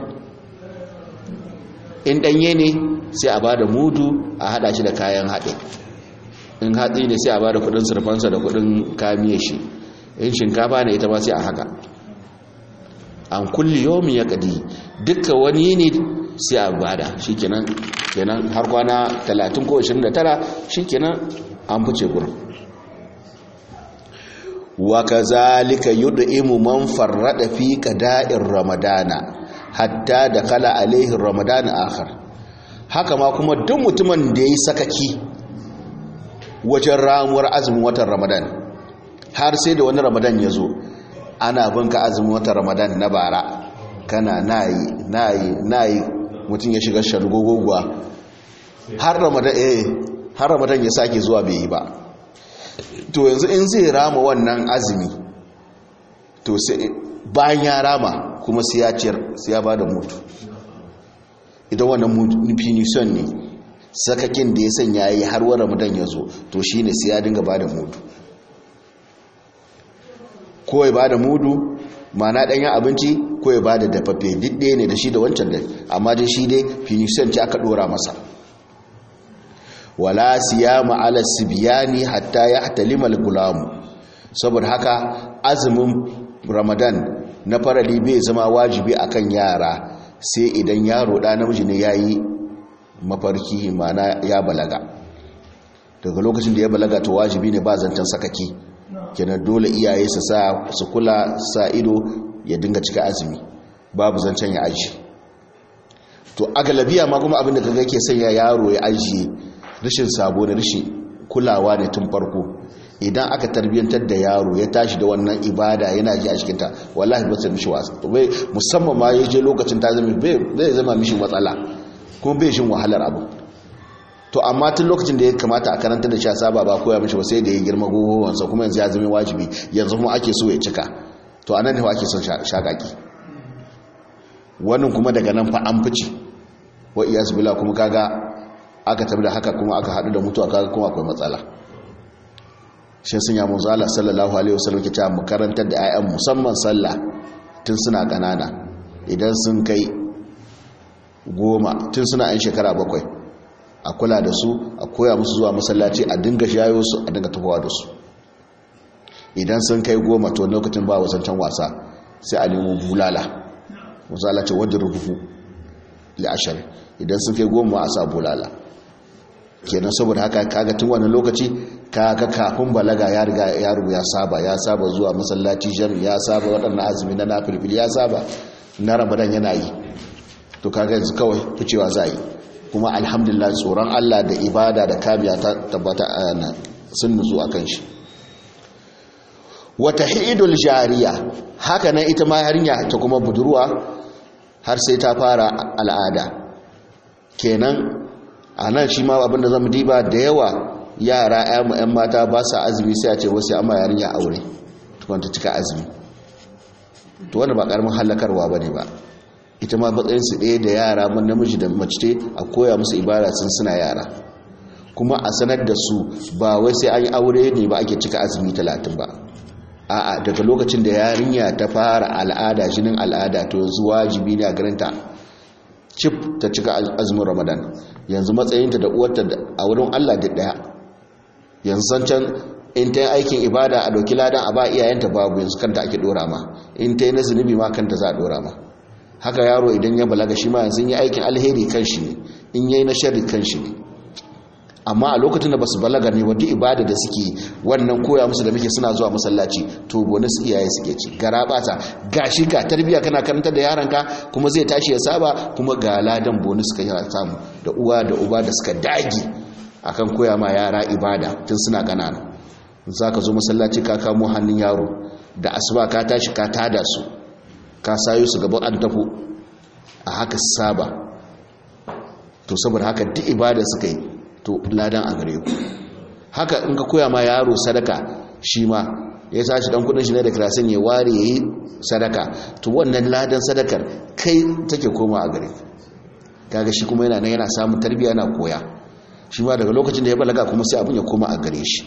in danye ne sai a bada mudu a hada shi da kayan hade in hatsi ne sai a bada kudin surfansa da kudin kamiye shi in shinkafa ne ita ma sai a haka an kulli yawmin yaqdi dukkan wani ne sai a bada shikenan har kwana 30 ko 29 shikenan an fice gurin wa kazalika yud'imu man farrada fi qada'ir ramadana hatta dakala alaihi ramadan akhar haka ma kuma duk mutumin da yayi sakaki wajen ramuwar azumin watan ramadan har sai da wani ramadan ya zo ana binka azumin watan ramadan na bara kana nayi mutum ya shiga shargogogwa har ramadan ya sake zuwa bai yi ba to yanzu in zai rama wannan azumi to sai bayan ya rama kuma sai ya ciyar sai ya bada mutu idan wannan nufinison ne sakakin da ya sanya yi har wa ramadan ya zo to shine sai ya dinga bada mutu ko ya bada mudu mana danyen abinci ko ya bada dafaffe didde ne da shi da wancan da amma dai shi dai finison ce aka dora masa wala siyama ala sibyani hatta yahtalima al-gulam saboda haka azumin ramadan na farali bai zama wajibi akan yara sai idan yaro da namiji ne yayi mafarki mana ya balaga daga lokacin da ya balaga to wajibi ne ba zantan sakaki kenan dole iyaye su kula sa ido ya dinga cika azumi babu zancen ya aji to a galabiya ma kuma abinda kaga yake sanya yaro ya ajiye rashin sabo da rashin kulawa ne tun farko idan aka tarbiyantar da yaro ya tashi da wannan ibada yana ji a cikinta wallahi ba sai mishi wasa musamman ma ya je lokacin ta zama bai zama mishi matsala kuma bai shin wahalar abu to amma tun lokacin da ya kamata a karanta da shi saba ba koya mishi ba sai da ya girma gogowansa kuma yanzu ya zama wajibi yanzu kuma ake so ya cika to anan ne ake son shakaki wannan kuma daga nan fa an fice wa iyaz billah kuma kaga aka tabi da haka kuma aka hadu da mutuwa kaga kuma akwai matsala shi sun ya manzo Allah sallallahu alaihi wasallam ke cewa mu karantar da ayyan musamman sallah tun suna kanana idan sun kai 10 tun suna yan shekara 7 a kula da su a koya musu zuwa masallaci a dinga shayo su a dinga tafawa da su idan sun kai 10 to lokacin ba wasancan wasa sai a nemo bulala musala ce wadda rubufu li'ashar idan sun kai 10 a sa bulala kenan saboda haka kaga tun wannan lokaci kaga kafin balaga ya riga yaro ya saba zuwa masallaci jami ya saba waɗannan azumi na nafilfil ya saba na ramadan yana yi to kaga yanzu kawai ficewa za yi kuma alhamdulillah tsoron Allah da ibada da kamiya ta tabbata sun nutsu akan shi wata hidul jariya haka nan ita ma yarinya ta kuma budurwa har sai ta fara al'ada kenan a nan shi ma abinda zama diba da yawa yara 'yan mata ba sa azumi sai a ce wasu amma yarinya aure tukwanta cika azumi to wanda ba karamin halakarwa ba ne ba ita ma matsayinsu ɗaya da yara mun namiji da mace a koya musu ibada sun suna yara kuma a sanar da su ba wai sai an yi aure ne ba ake cika azumi 30 ba a'a daga lokacin da yarinya ta fara al'ada jinin al'ada to yanzu wajibi ne a garinta cif ta cika azumin ramadan yanzu matsayinta da uwarta a wurin Allah da daya yanzu san can in ta yi aikin ibada a dauki ladan a ba iyayenta babu yanzu kanta ake dora ma in ta yi na zunubi ma kanta za a dora ma haka yaro idan ya balaga shi ma yanzu yi aikin alheri kan shi ne in yayi na sharri kan shi ne amma a lokacin da basu balaga ne wadda ibada da suke wannan koya musu da muke suna zuwa masallaci to bonus iyaye suke ci gara bata gashi ga tarbiya kana karanta da yaranka kuma zai tashi ya saba kuma ga ladan bonus ka yana samu da uwa da uba da suka dagi akan koya ma yara ibada tun suna kanana zaka zo masallaci ka kamo hannun yaro da asuba ka tashi ka tada su ka sayo su gaban an tafi a haka saba to saboda haka duk ibada suka yi to ladan a gare ku haka in ka koya ma yaro sadaka shi ma ya sashi dan kudin shi ne da kirasin ya ware yayi sadaka to wannan ladan sadakar kai take koma a gare kaga shi kuma yana nan yana samun tarbiyya yana koya shi ma daga lokacin da ya balaga kuma sai abun ya koma a gare shi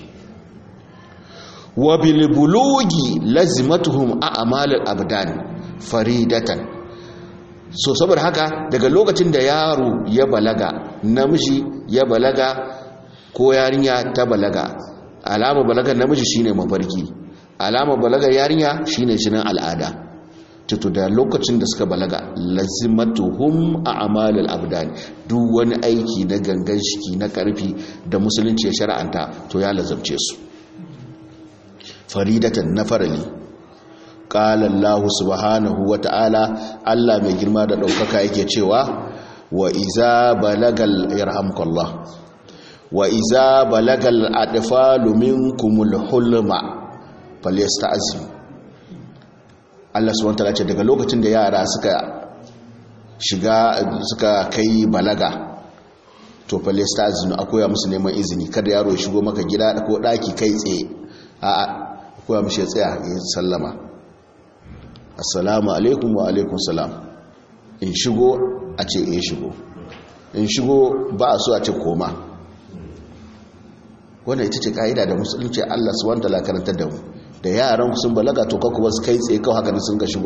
wa bil bulugi lazimatuhum a'malul abdan faridatan so saboda haka daga lokacin da yaro ya balaga namiji ya balaga ko yarinya ta balaga alama balagar namiji shine mafarki alama balagar yarinya shine jinin al'ada to da lokacin da suka balaga lazimatuhum a'malul abdan duk wani aiki na gangan shiki na karfi da musulunci ya shar'anta to ya lazabce su faridatan na farali qala Allah subhanahu wa ta'ala Allah mai girma da daukaka yake cewa wa iza balagal yarhamkallah wa iza balagal atfalu minkumul hulma falyasta'zim Allah subhanahu wa ta'ala ce daga lokacin da yara suka kai balaga to falyasta'zim akoya musu neman izini kada yaro ya shigo maka gida ko daki kai tsaye a'a akoya mushi ya tsaya ya sallama assalamu alaikum wa alaikum salam in shigo a ce in shigo in shigo ba a so a ce koma wannan ita ce ka'ida da musulunci Allah subhanahu wa ta'ala karantar da mu da yaran sun balaga to kuma su kai tsaye kawai haka sun ga shigo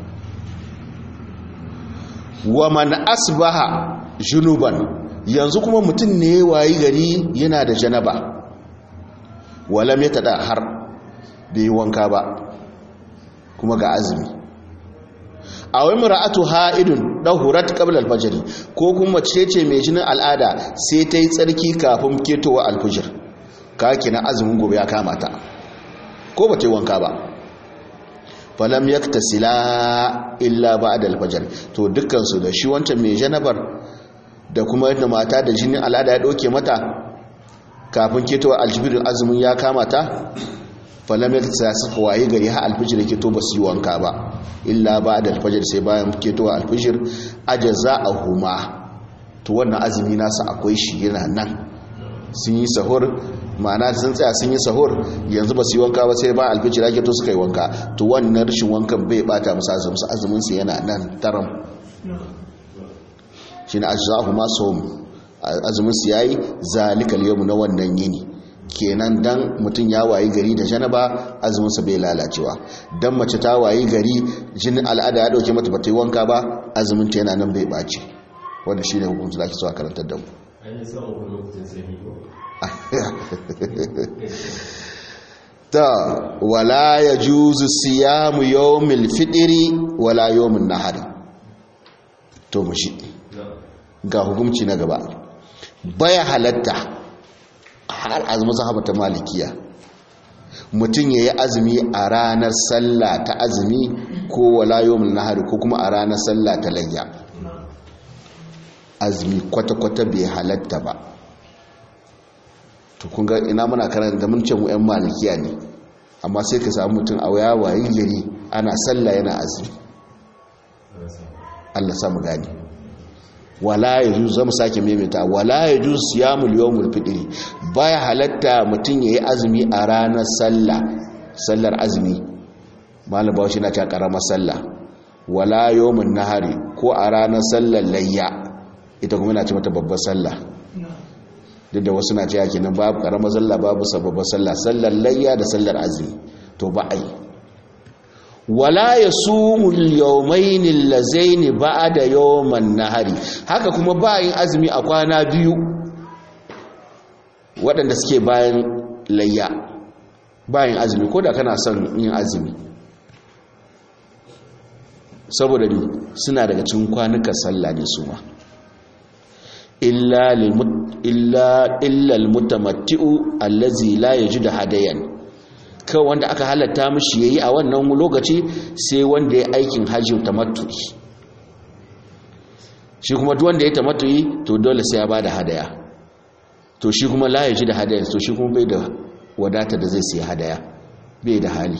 wa man asbaha junuban yanzu kuma mutum ne wayi gari yana da janaba walam yatada har bai wanka ba kuma ga azumi a wai mura'atu ha'idun dahurat qabla al-fajr ko kuma ce mai jinin al'ada sai ta yi tsarki kafin ketowa al-fajr ka kina azumin gobe ya kama ta ko ba ta yi wanka ba falam yaktasila illa ba'da al-fajr to dukkan su da shi wancan mai janabar da kuma yadda mata da jinin al'ada ya doke mata kafin ketowa al-fajr azumin ya kama ta falam yaktasila suka waye gari ha al-fajr yake to ba su yi wanka ba illa ba'da al-fajr sai bayan ketowa al-fajr ajza'ahuma to wannan azumi nasa akwai shi yana nan. Sun yi sahur, ma'ana sun tsaya sun yi sahur, yanzu ba su yi wanka ba sai ba alfijir ake to suka yi wanka, to wannan rashin wankan bai bata musu azumin su yana nan taram. Shine ajzahu ma sawm, azumin su yayi zalikal yawm na wannan yini. Kenan dan mutum ya wayi gari da janaba azumin sa bai lalacewa, dan mace ta wayi gari jinin al'ada ya dauke mata bata yi wanka ba azumin ta yana nan bai bace. Wanda shine hukuncin da ake so a karantar da mu. Ta wala yajuzu siyamu yawmil fitri wala yawmin nahari. To mushi ga hukunci na gaba, baya halatta har azumin sahaba ta malikiya mutum yayi azumi a ranar sallah ta azumi ko wala yawmil nahari ko kuma a ranar sallah ta layya. Azumi kwata-kwata bai halatta ba. To kun ga ina muna karanta da mun ce mu 'yan malikiya ne, amma sai ka samu mutum a waya wayin gari ana sallah yana azumi. Allah samu gani. Wala yajuz, zamu sake maimaita, wala yajuz siyamul yawmul fitri, baya halatta mutum yayi azumi a ranar sallah, sallar azumi. Malam Bawashi na ta karamar sallah. Wala yawmun nahari, ko a ranar sallar layya, ita kuma na ce mata babbar sallah. Duk da wasu na ce yake nan babu karamar sallah babu babbar sallah, sallar layya da sallar azumi to ba ai. Wala yasumul yawmayn allazaini ba'da yawman nahari, haka kuma ba yin azumi a kwana biyu waɗanda suke bayan layya, ba yin azumi ko da kana son yin azumi, saboda ni suna daga cikin kwanukan sallah ne su ma. illa almutamatti'u allazi la yajidu hadayan, kawai wanda aka halatta mishi yayi a wannan lokaci sai wanda ya aikin hajji tamattu'i. Shi kuma duk wanda ya tamattu'i to dole sai ya bada hadaya, to shi kuma la yajidu hadayan, to shi kuma bai da wadata da zai sai hadaya, bai da hali.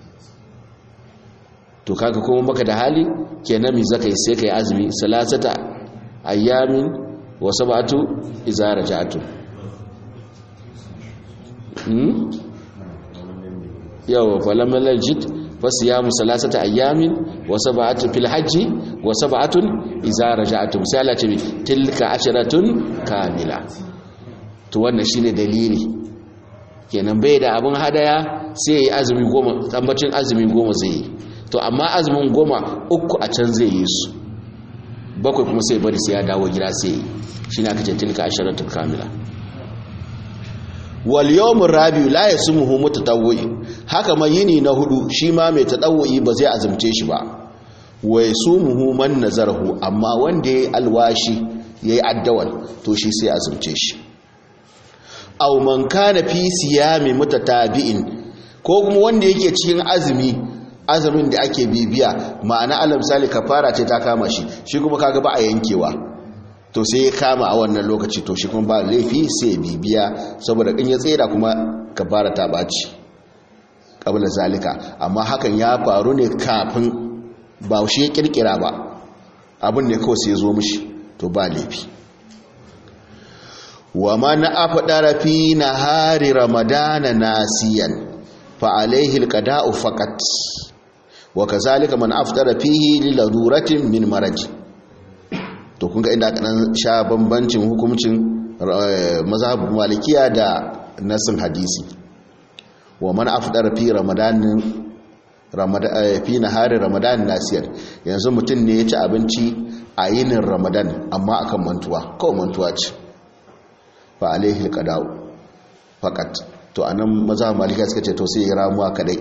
To kaga kuma maka da hali kenan mi zaka yi sai kai azumi salasata ayyamin wa sab'atu idza raja'tu. Yawa falamma lajid fasiyamu salasata ayyamin wa sab'atu fil hajji wa sab'atun idza raja'tu. Misala ce tilka asharatun kamila. To wannan shine dalili, kenan bai da abin hadaya sai yi azumi 10, tambacin azumi 10 zai yi. To amma azumin 10 uku a can zai yi su, 7 kuma sai bari sai ya dawo gida sai yi. Shine aka ce tilka asharatun kamila. Wal yawmur rabi'u la yasmuhu mutatawwi, haka mai yini na 4 shi ma mai tadawwi ba zai azumce shi ba. Wa yasmuhu man nazarahu, amma wanda yayi alwashi yayi addawal to shi sai azumce shi. Aw man kana fi siyami mutatabi'in, ko kuma wanda yake cikin azumin da ake bibiya, ma'ana alal misali kafara ce ta kama shi kuma kaga ba a yankewa, to sai ya kama a wannan lokaci, to shi kuma ba laifi sai ya bibiya, saboda in ya tsira kuma kafara ta baci kabla zalika. Amma hakan ya faru ne kafin, ba shi ya kirkira ba, abin ne kawai sai ya zo mishi, to ba laifi. Wa man afdara fi nahari ramadana nasiyan fa alayhi alqada'u faqat, wa kazalika man afdara fihi li laduratin min maraj. To kun ga inda kan sha bambancin hukuncin mazhabin malikiya da nasin hadisi. Wa man afdara fi fi nahari ramadan nasiyan, yanzu mutum ne ya ci abinci a yinin ramadan amma akan mantuwa, kawai mantuwa ce, fa alaihi alqada'u faqat. To anan mazhabin malikiya suka ce to sai ya ramuwa kadai.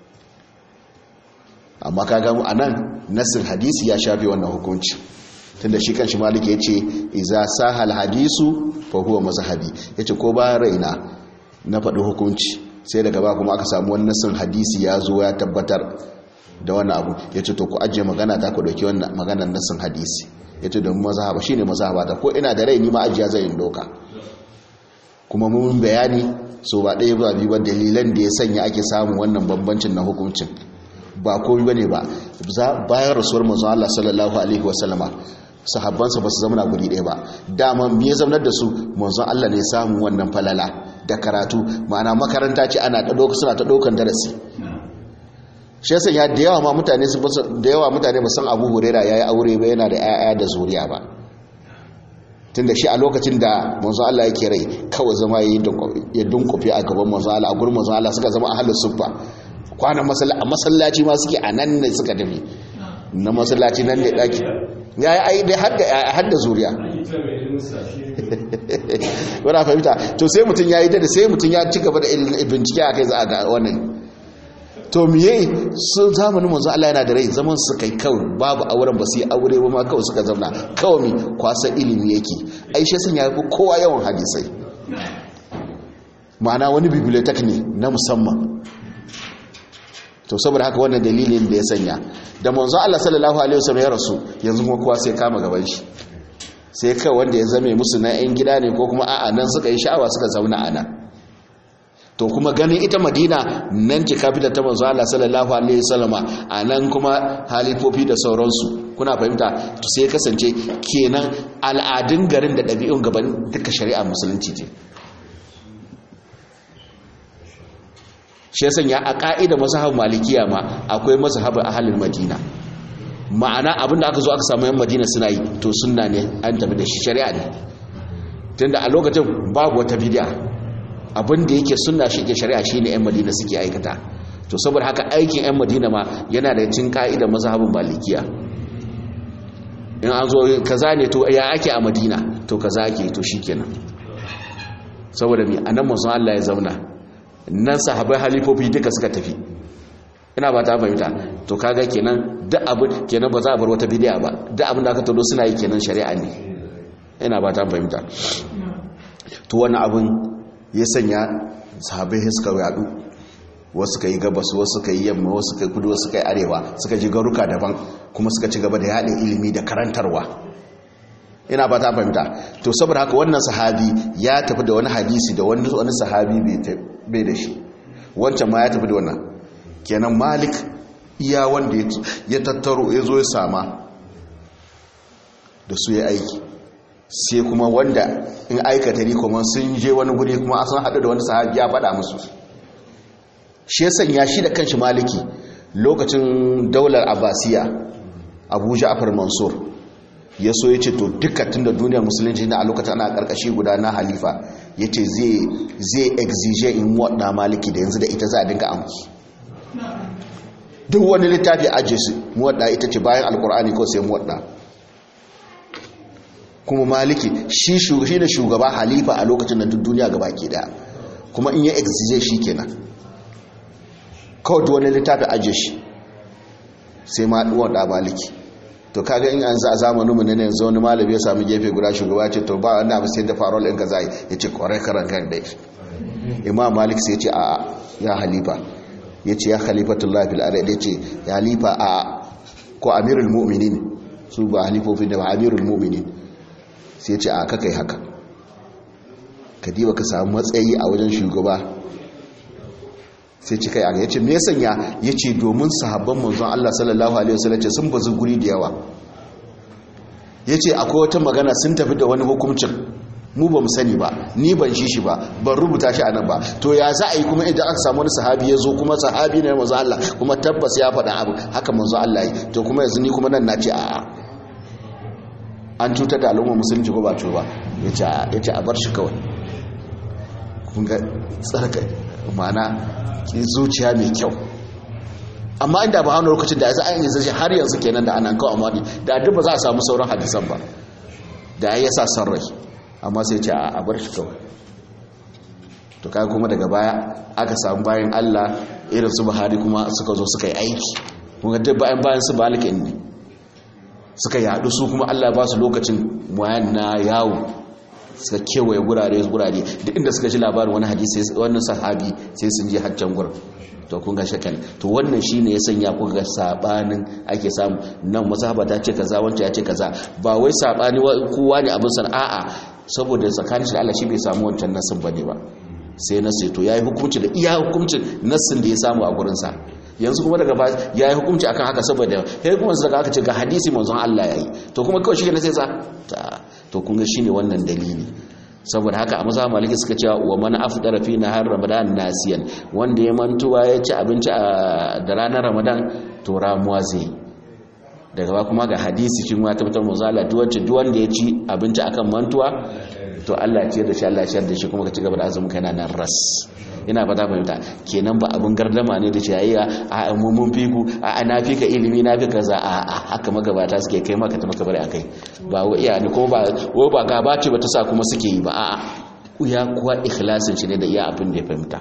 Amma kaga mu anan nasin hadisi ya shafe wannan hukunci, tunda shi kanshi maliki yace iza sahal hadisu fa huwa mazhabi, yace ko ba raina na faɗi hukunci sai daga ba kuma aka samu wannan nasin hadisi ya zo ya tabbatar da wannan abu, yace to ku ajiye magana ta ku dauki wannan maganar nasin hadisi, yace don mazhaba shine mazhaba ta, ko ina da rai ni ma ajiya zai yin doka. Kuma mun bayani so ba ɗaya ba biyu ba dalilan da ya sanya ake samun wannan bambancin na hukuncin, ba komai bane ba bayan rasuwar manzon Allah sallallahu alaihi wasallama sahabbansa ba su zama guri ɗaya ba. Dama me ya zaunar da su manzon Allah ne samun wannan falala da karatu, ma'ana makaranta ce ana ta ɗauka suna ta ɗaukan darasi. Shi yasa ya da yawa mutane ba san Abu Hurairah yayi aure ba, yana da 'ya'ya da zuriya ba. Tunda shi a lokacin da manzon Allah yake rai kawai zama ya dunkufe a gaban manzon Allah, a gurin manzon Allah suka zama ahlus suffa. Kwanan masallaci ma suke a nan ne suka tafi na masallaci nan ne daki ya yi ai dai hadda zuriya wadda fahimta. To sai mutum ya yi da sai mutum ya ci gaba da bincike a kai za a ga wannan. To miye sun zamanin manzo Allah yana da rai zaman su kai kawai babu auren ba su yi aure ba ma kawai suka zauna kawai mi kwasa ilimi yake. Aisha sun ya fi kowa yawan hadisai, ma'ana wani bibliotek ne na musamman. To saboda haka wannan dalilin da ya sanya da manzo Allah sallallahu alaihi wasallam ya rasu, yanzu kuma kowa sai kama gaban shi, sai kai wanda ya zame musu na yan gida ne ko kuma a'a nan suka yi sha'awa suka zauna a nan. To kuma ganin ita Madina nan ce capital ta manzo Allah sallallahu alaihi wasallama, a nan kuma halifofi da sauransu, kuna fahimta. To sai kasance kenan al'adun garin da ɗabi'un gaban duka shari'a musulunci ce. Shi ya sanya a ƙa'ida mazhab malikiya ma akwai mazhab ahlul madina, ma'ana abinda aka zo aka samu yan madina suna yi to sunna ne, an tafi da shi shari'a ne. Tunda a lokacin babu wata bid'a, abinda yake sunna shi ke shari'a shine yan madina suke aikata. To saboda haka aikin yan madina ma yana da cikin ƙa'idar mazhabin malikiya. In an zo kaza ne to ya ake a madina, to kaza ake, to shikenan. Saboda me anan manzon Allah ya zauna, nan sahabai halifofi duka suka tafi, ina ba ta fahimta. To kaga kenan duk abin kenan ba za a bar wata bidiya ba, duk abin da aka tado suna yi kenan shari'a ne, ina ba ta fahimta. To wannan abin ya sanya sahabai suka yadu, wasu ka yi gabas, wasu ka yi yamma, wasu ka yi kudu, wasu ka yi arewa, suka ji garuka daban, kuma suka ci gaba da yaɗin ilimi da karantarwa, ina ba ta fahimta. To saboda haka wannan sahabi ya tafi da wani hadisi da wani sahabi bai da shi, wancan ma ya tafi da wannan. Kenan Malik iya wanda ya tattaro ya zo ya sama da su ya aiki, sai kuma wanda in aikata ni kuma sun je wani guri kuma sun haɗu da wani sahabi ya faɗa musu. Shi ya sanya shi da kanshi Maliki lokacin daular Abbasiya, Abu Ja'far Mansur ya so ya ce to dukkan da duniyar musulunci na a lokacin ana karkashi guda na halifa, ya ce zai exige in waɗa Maliki da yanzu da ita za a dinga amki. Duk wani littafi ajiye su muwaɗa ita ce bayan alkur'ani ko sai muwaɗa. Kuma Maliki shi ne shugaba halifa a lokacin da duk duniya gaba ke daya, kuma in ya exige shi kenan kawai duk wani littafi ajiye shi sai muwaɗa Maliki. To kaga in an za a zamanin mu ne yanzu wani malami ya samu gefe guda shugaba ce to ba wannan abu sai da farol ɗin ka zai ya ce kwarai karan kan dai. Imam Malik sai ya ce a ya halifa, ya ce ya khalifatullah fil ard, ya ce ya halifa a ko amirul mu'minin, su ba halifofin da ba amirul mu'minin. Sai ya ce a kakai haka, ka diba ka samu matsayi a wajen shugaba. Sai ci kai ya ce me sanya, ya ce domin sahabban manzon Allah sallallahu alaihi wasallam ce sun bazu guri da yawa. Ya ce akwai wata magana sun tafi da wani hukuncin mu ba mu sani ba, ni ban shi ba, ban rubuta shi a nan ba. To ya za a yi kuma idan aka samu wani sahabi ya zo kuma sahabi ne manzon Allah kuma tabbas ya faɗa abu haka manzon Allah yi, to kuma yanzu ni kuma nan na ce a'a an cutar da al'umma musulunci ko ba to ba. Ya ce a bar shi kawai. Kun ga tsarka ma'ana zuciya mai kyau. Amma inda ba hannun lokacin da ya za a yi zai har yanzu kenan da anan kawo amadi da duk ba za a samu sauran hadisan ba, da ya sa san rai. Amma sai ce a bar shi kawai. To kai kuma daga baya aka samu bayan Allah irin su Buhari kuma suka zo suka yi aiki, kuma duk bayan su balikin ne suka yadu su kuma Allah ba su lokacin muyan na yawo, suka kewaye gurare duk inda suka ji labarin wani hadisi wannan sahabi sai sun je hajjan gurin. To kun ga shakal. To wannan shine ya sanya kuka ga sabanin ake samu nan mazhaba ta ce kaza, wancan ya ce kaza, ba wai sabani kowa ne abin san a'a, saboda tsakanin shi Allah shi bai samu wancan nasin bane ba, sai nasi to yayi hukunci da iya hukuncin nasin da ya samu a gurin sa. yanzu kuma daga ya yi hukunci akan haka saboda sai kuma daga aka ce ga hadisi manzon Allah yayi to kuma kawai shi ne sai sa to kun ga shine wannan dalili saboda haka a mazhabin maliki suka cewa wa man afdara fi nahar ramadan nasiyan wanda ya mantuwa ya ci abinci da ranar ramadan to ramuwa zai daga ba kuma ga hadisi shi ma tabbatar manzo Allah duk wanda ya ci abinci akan mantuwa to Allah ya ciyar da shi Allah ya ciyar da shi kuma ka ci gaba da azumin kana nan ras ina ba za fahimta kenan ba abin gardama ne da shayayya a mun fiku a na fika ilimi na fika za a haka magabata suke kai maka ta makabari akai ba wa iya ni ko ba gaba ce ba ta sa kuma suke yi ba a'a ya kuwa ikhlasin shi ne da iya abin da ya fahimta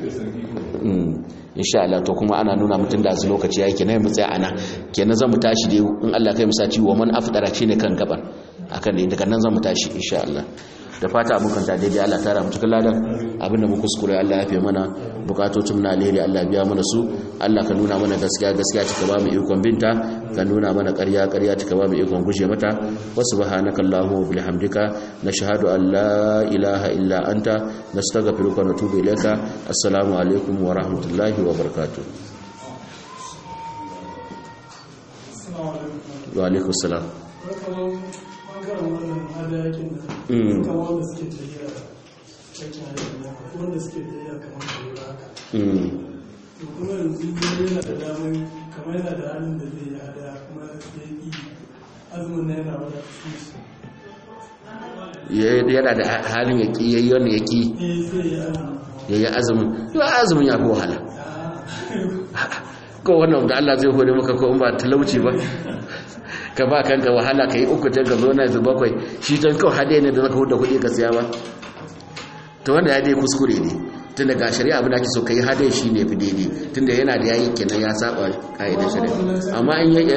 insha Allah to kuma ana nuna mutun da zu lokaci yake ne mu tsaya ana kenan zan mu tashi dai in Allah kai mu saci wa man afdara shine kan gaban akan ne daga nan zan mu tashi insha Allah da fata abokan ta daidai Allah tara mu cikin ladan abinda mu kuskure Allah ya fi mana bukatocin na alheri Allah biya mana su Allah ka nuna mana gaskiya cika ba mu ikon binta ka nuna mana ƙarya cika ba mu ikon guje mata wa subhanaka allahumma wa bihamdika nashhadu an la ilaha illa anta nastaghfiruka wa natubu ilayka assalamu alaikum wa rahmatullahi wa barakatuh wa alaikum assalam wanda suke tafiya kamar da haka kuma yanzu yana da damar kamar yana da halin da zai yi hada kuma ya yi azumin na yana wadda su yana da halin ya ƙi yayi wanda ya ƙi ya yi azumin ya fi wahala ko wannan da Allah zai hore maka ko in ba talauci ba ka ba kanka wahala ka yi uku can ka zo na yanzu bakwai shi can kawai hade ne da zaka huda kuɗi ka siya ba ta wanda ya dai kuskure ne tun daga shari'a abin da ake so ka yi hade shi ne fi daidai tun da yana da yayi kenan ya saba ka'idar shari'a amma in yi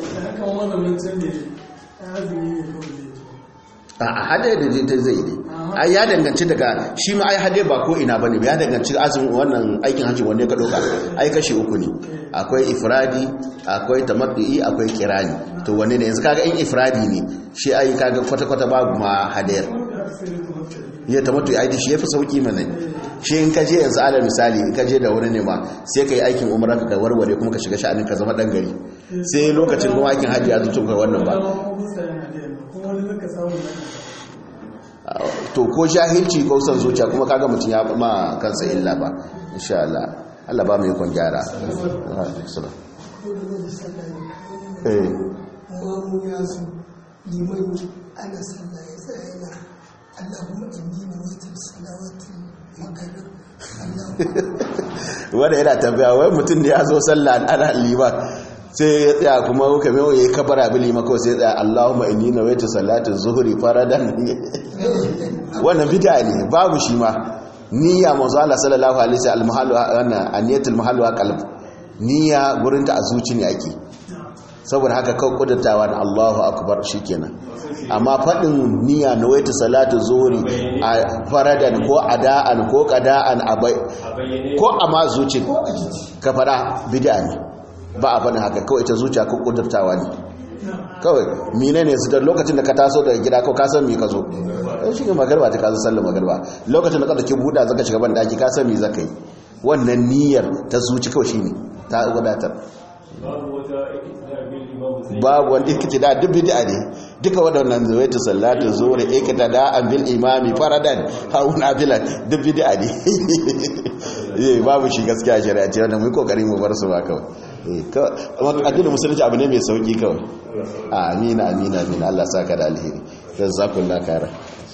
a hade da ta zai ne ai ya danganci daga shi ma ai hade ba ko ina bane ya danganci azumin wannan aikin hajji wanda ka doka ai kashi uku ne akwai ifradi akwai tamattu'i akwai kirani to wanne ne yanzu kaga in ifradi ne shi ai kaga kwata babu ma hadayar ya tamattu'i ai shi yafi sauki mana shi in ka je yanzu alal misali in ka je da wuri ne ma sai kai aikin umra ka warware kuma ka shiga sha'anin ka zama dan gari sai lokacin kuma aikin hajji ya zuto kai wannan ba to ko jahilci ko son zuciya kuma kaga mutum ya ma kansa illa ba insha Allah Allah ba mu yakon gyara wanda yana tambaya wai mutum da ya zo sallah ana liman sai ya tsaya kuma kuka mewa ya yi kabara bili mako sai ya tsaya Allahumma inni nawaitu salatin zuhri faradan wannan bid'a ne babu shi ma niyya manzo Allah sallallahu alaihi wasallam wannan aniyatul mahallu wa qalb niyya gurin ta a zuci ne ake saboda haka kawai kudurtawa da Allahu akbar shikenan amma fadin niyya nawaitu salatu zuhri a faradan ko ada'an ko qada'an abai ko amma zuci ka fara bid'a ne ba a faɗin haka kawai ita zuciya ko kudurtawa ne kawai mine ne su da lokacin da ka taso daga gida ko kasan mi ka zo shi ne magarba ta kazo sallar magarba lokacin da ka dake buɗa zaka shiga ban daki kasan mi zaka yi wannan niyyar ta zuci kawai shine ta wadatar babu wani ikitida duk bid'a ne duka wadannan zawaitu sallatu zuhri ikitida an bil imami faradan hauna bilan duk bid'a ne babu shi gaskiya shari'a ce wannan mu kokari mu bar su ba kawai addinin musulunci abu ne mai sauki kawai amina Allah saka da alheri jazakumullahu khairan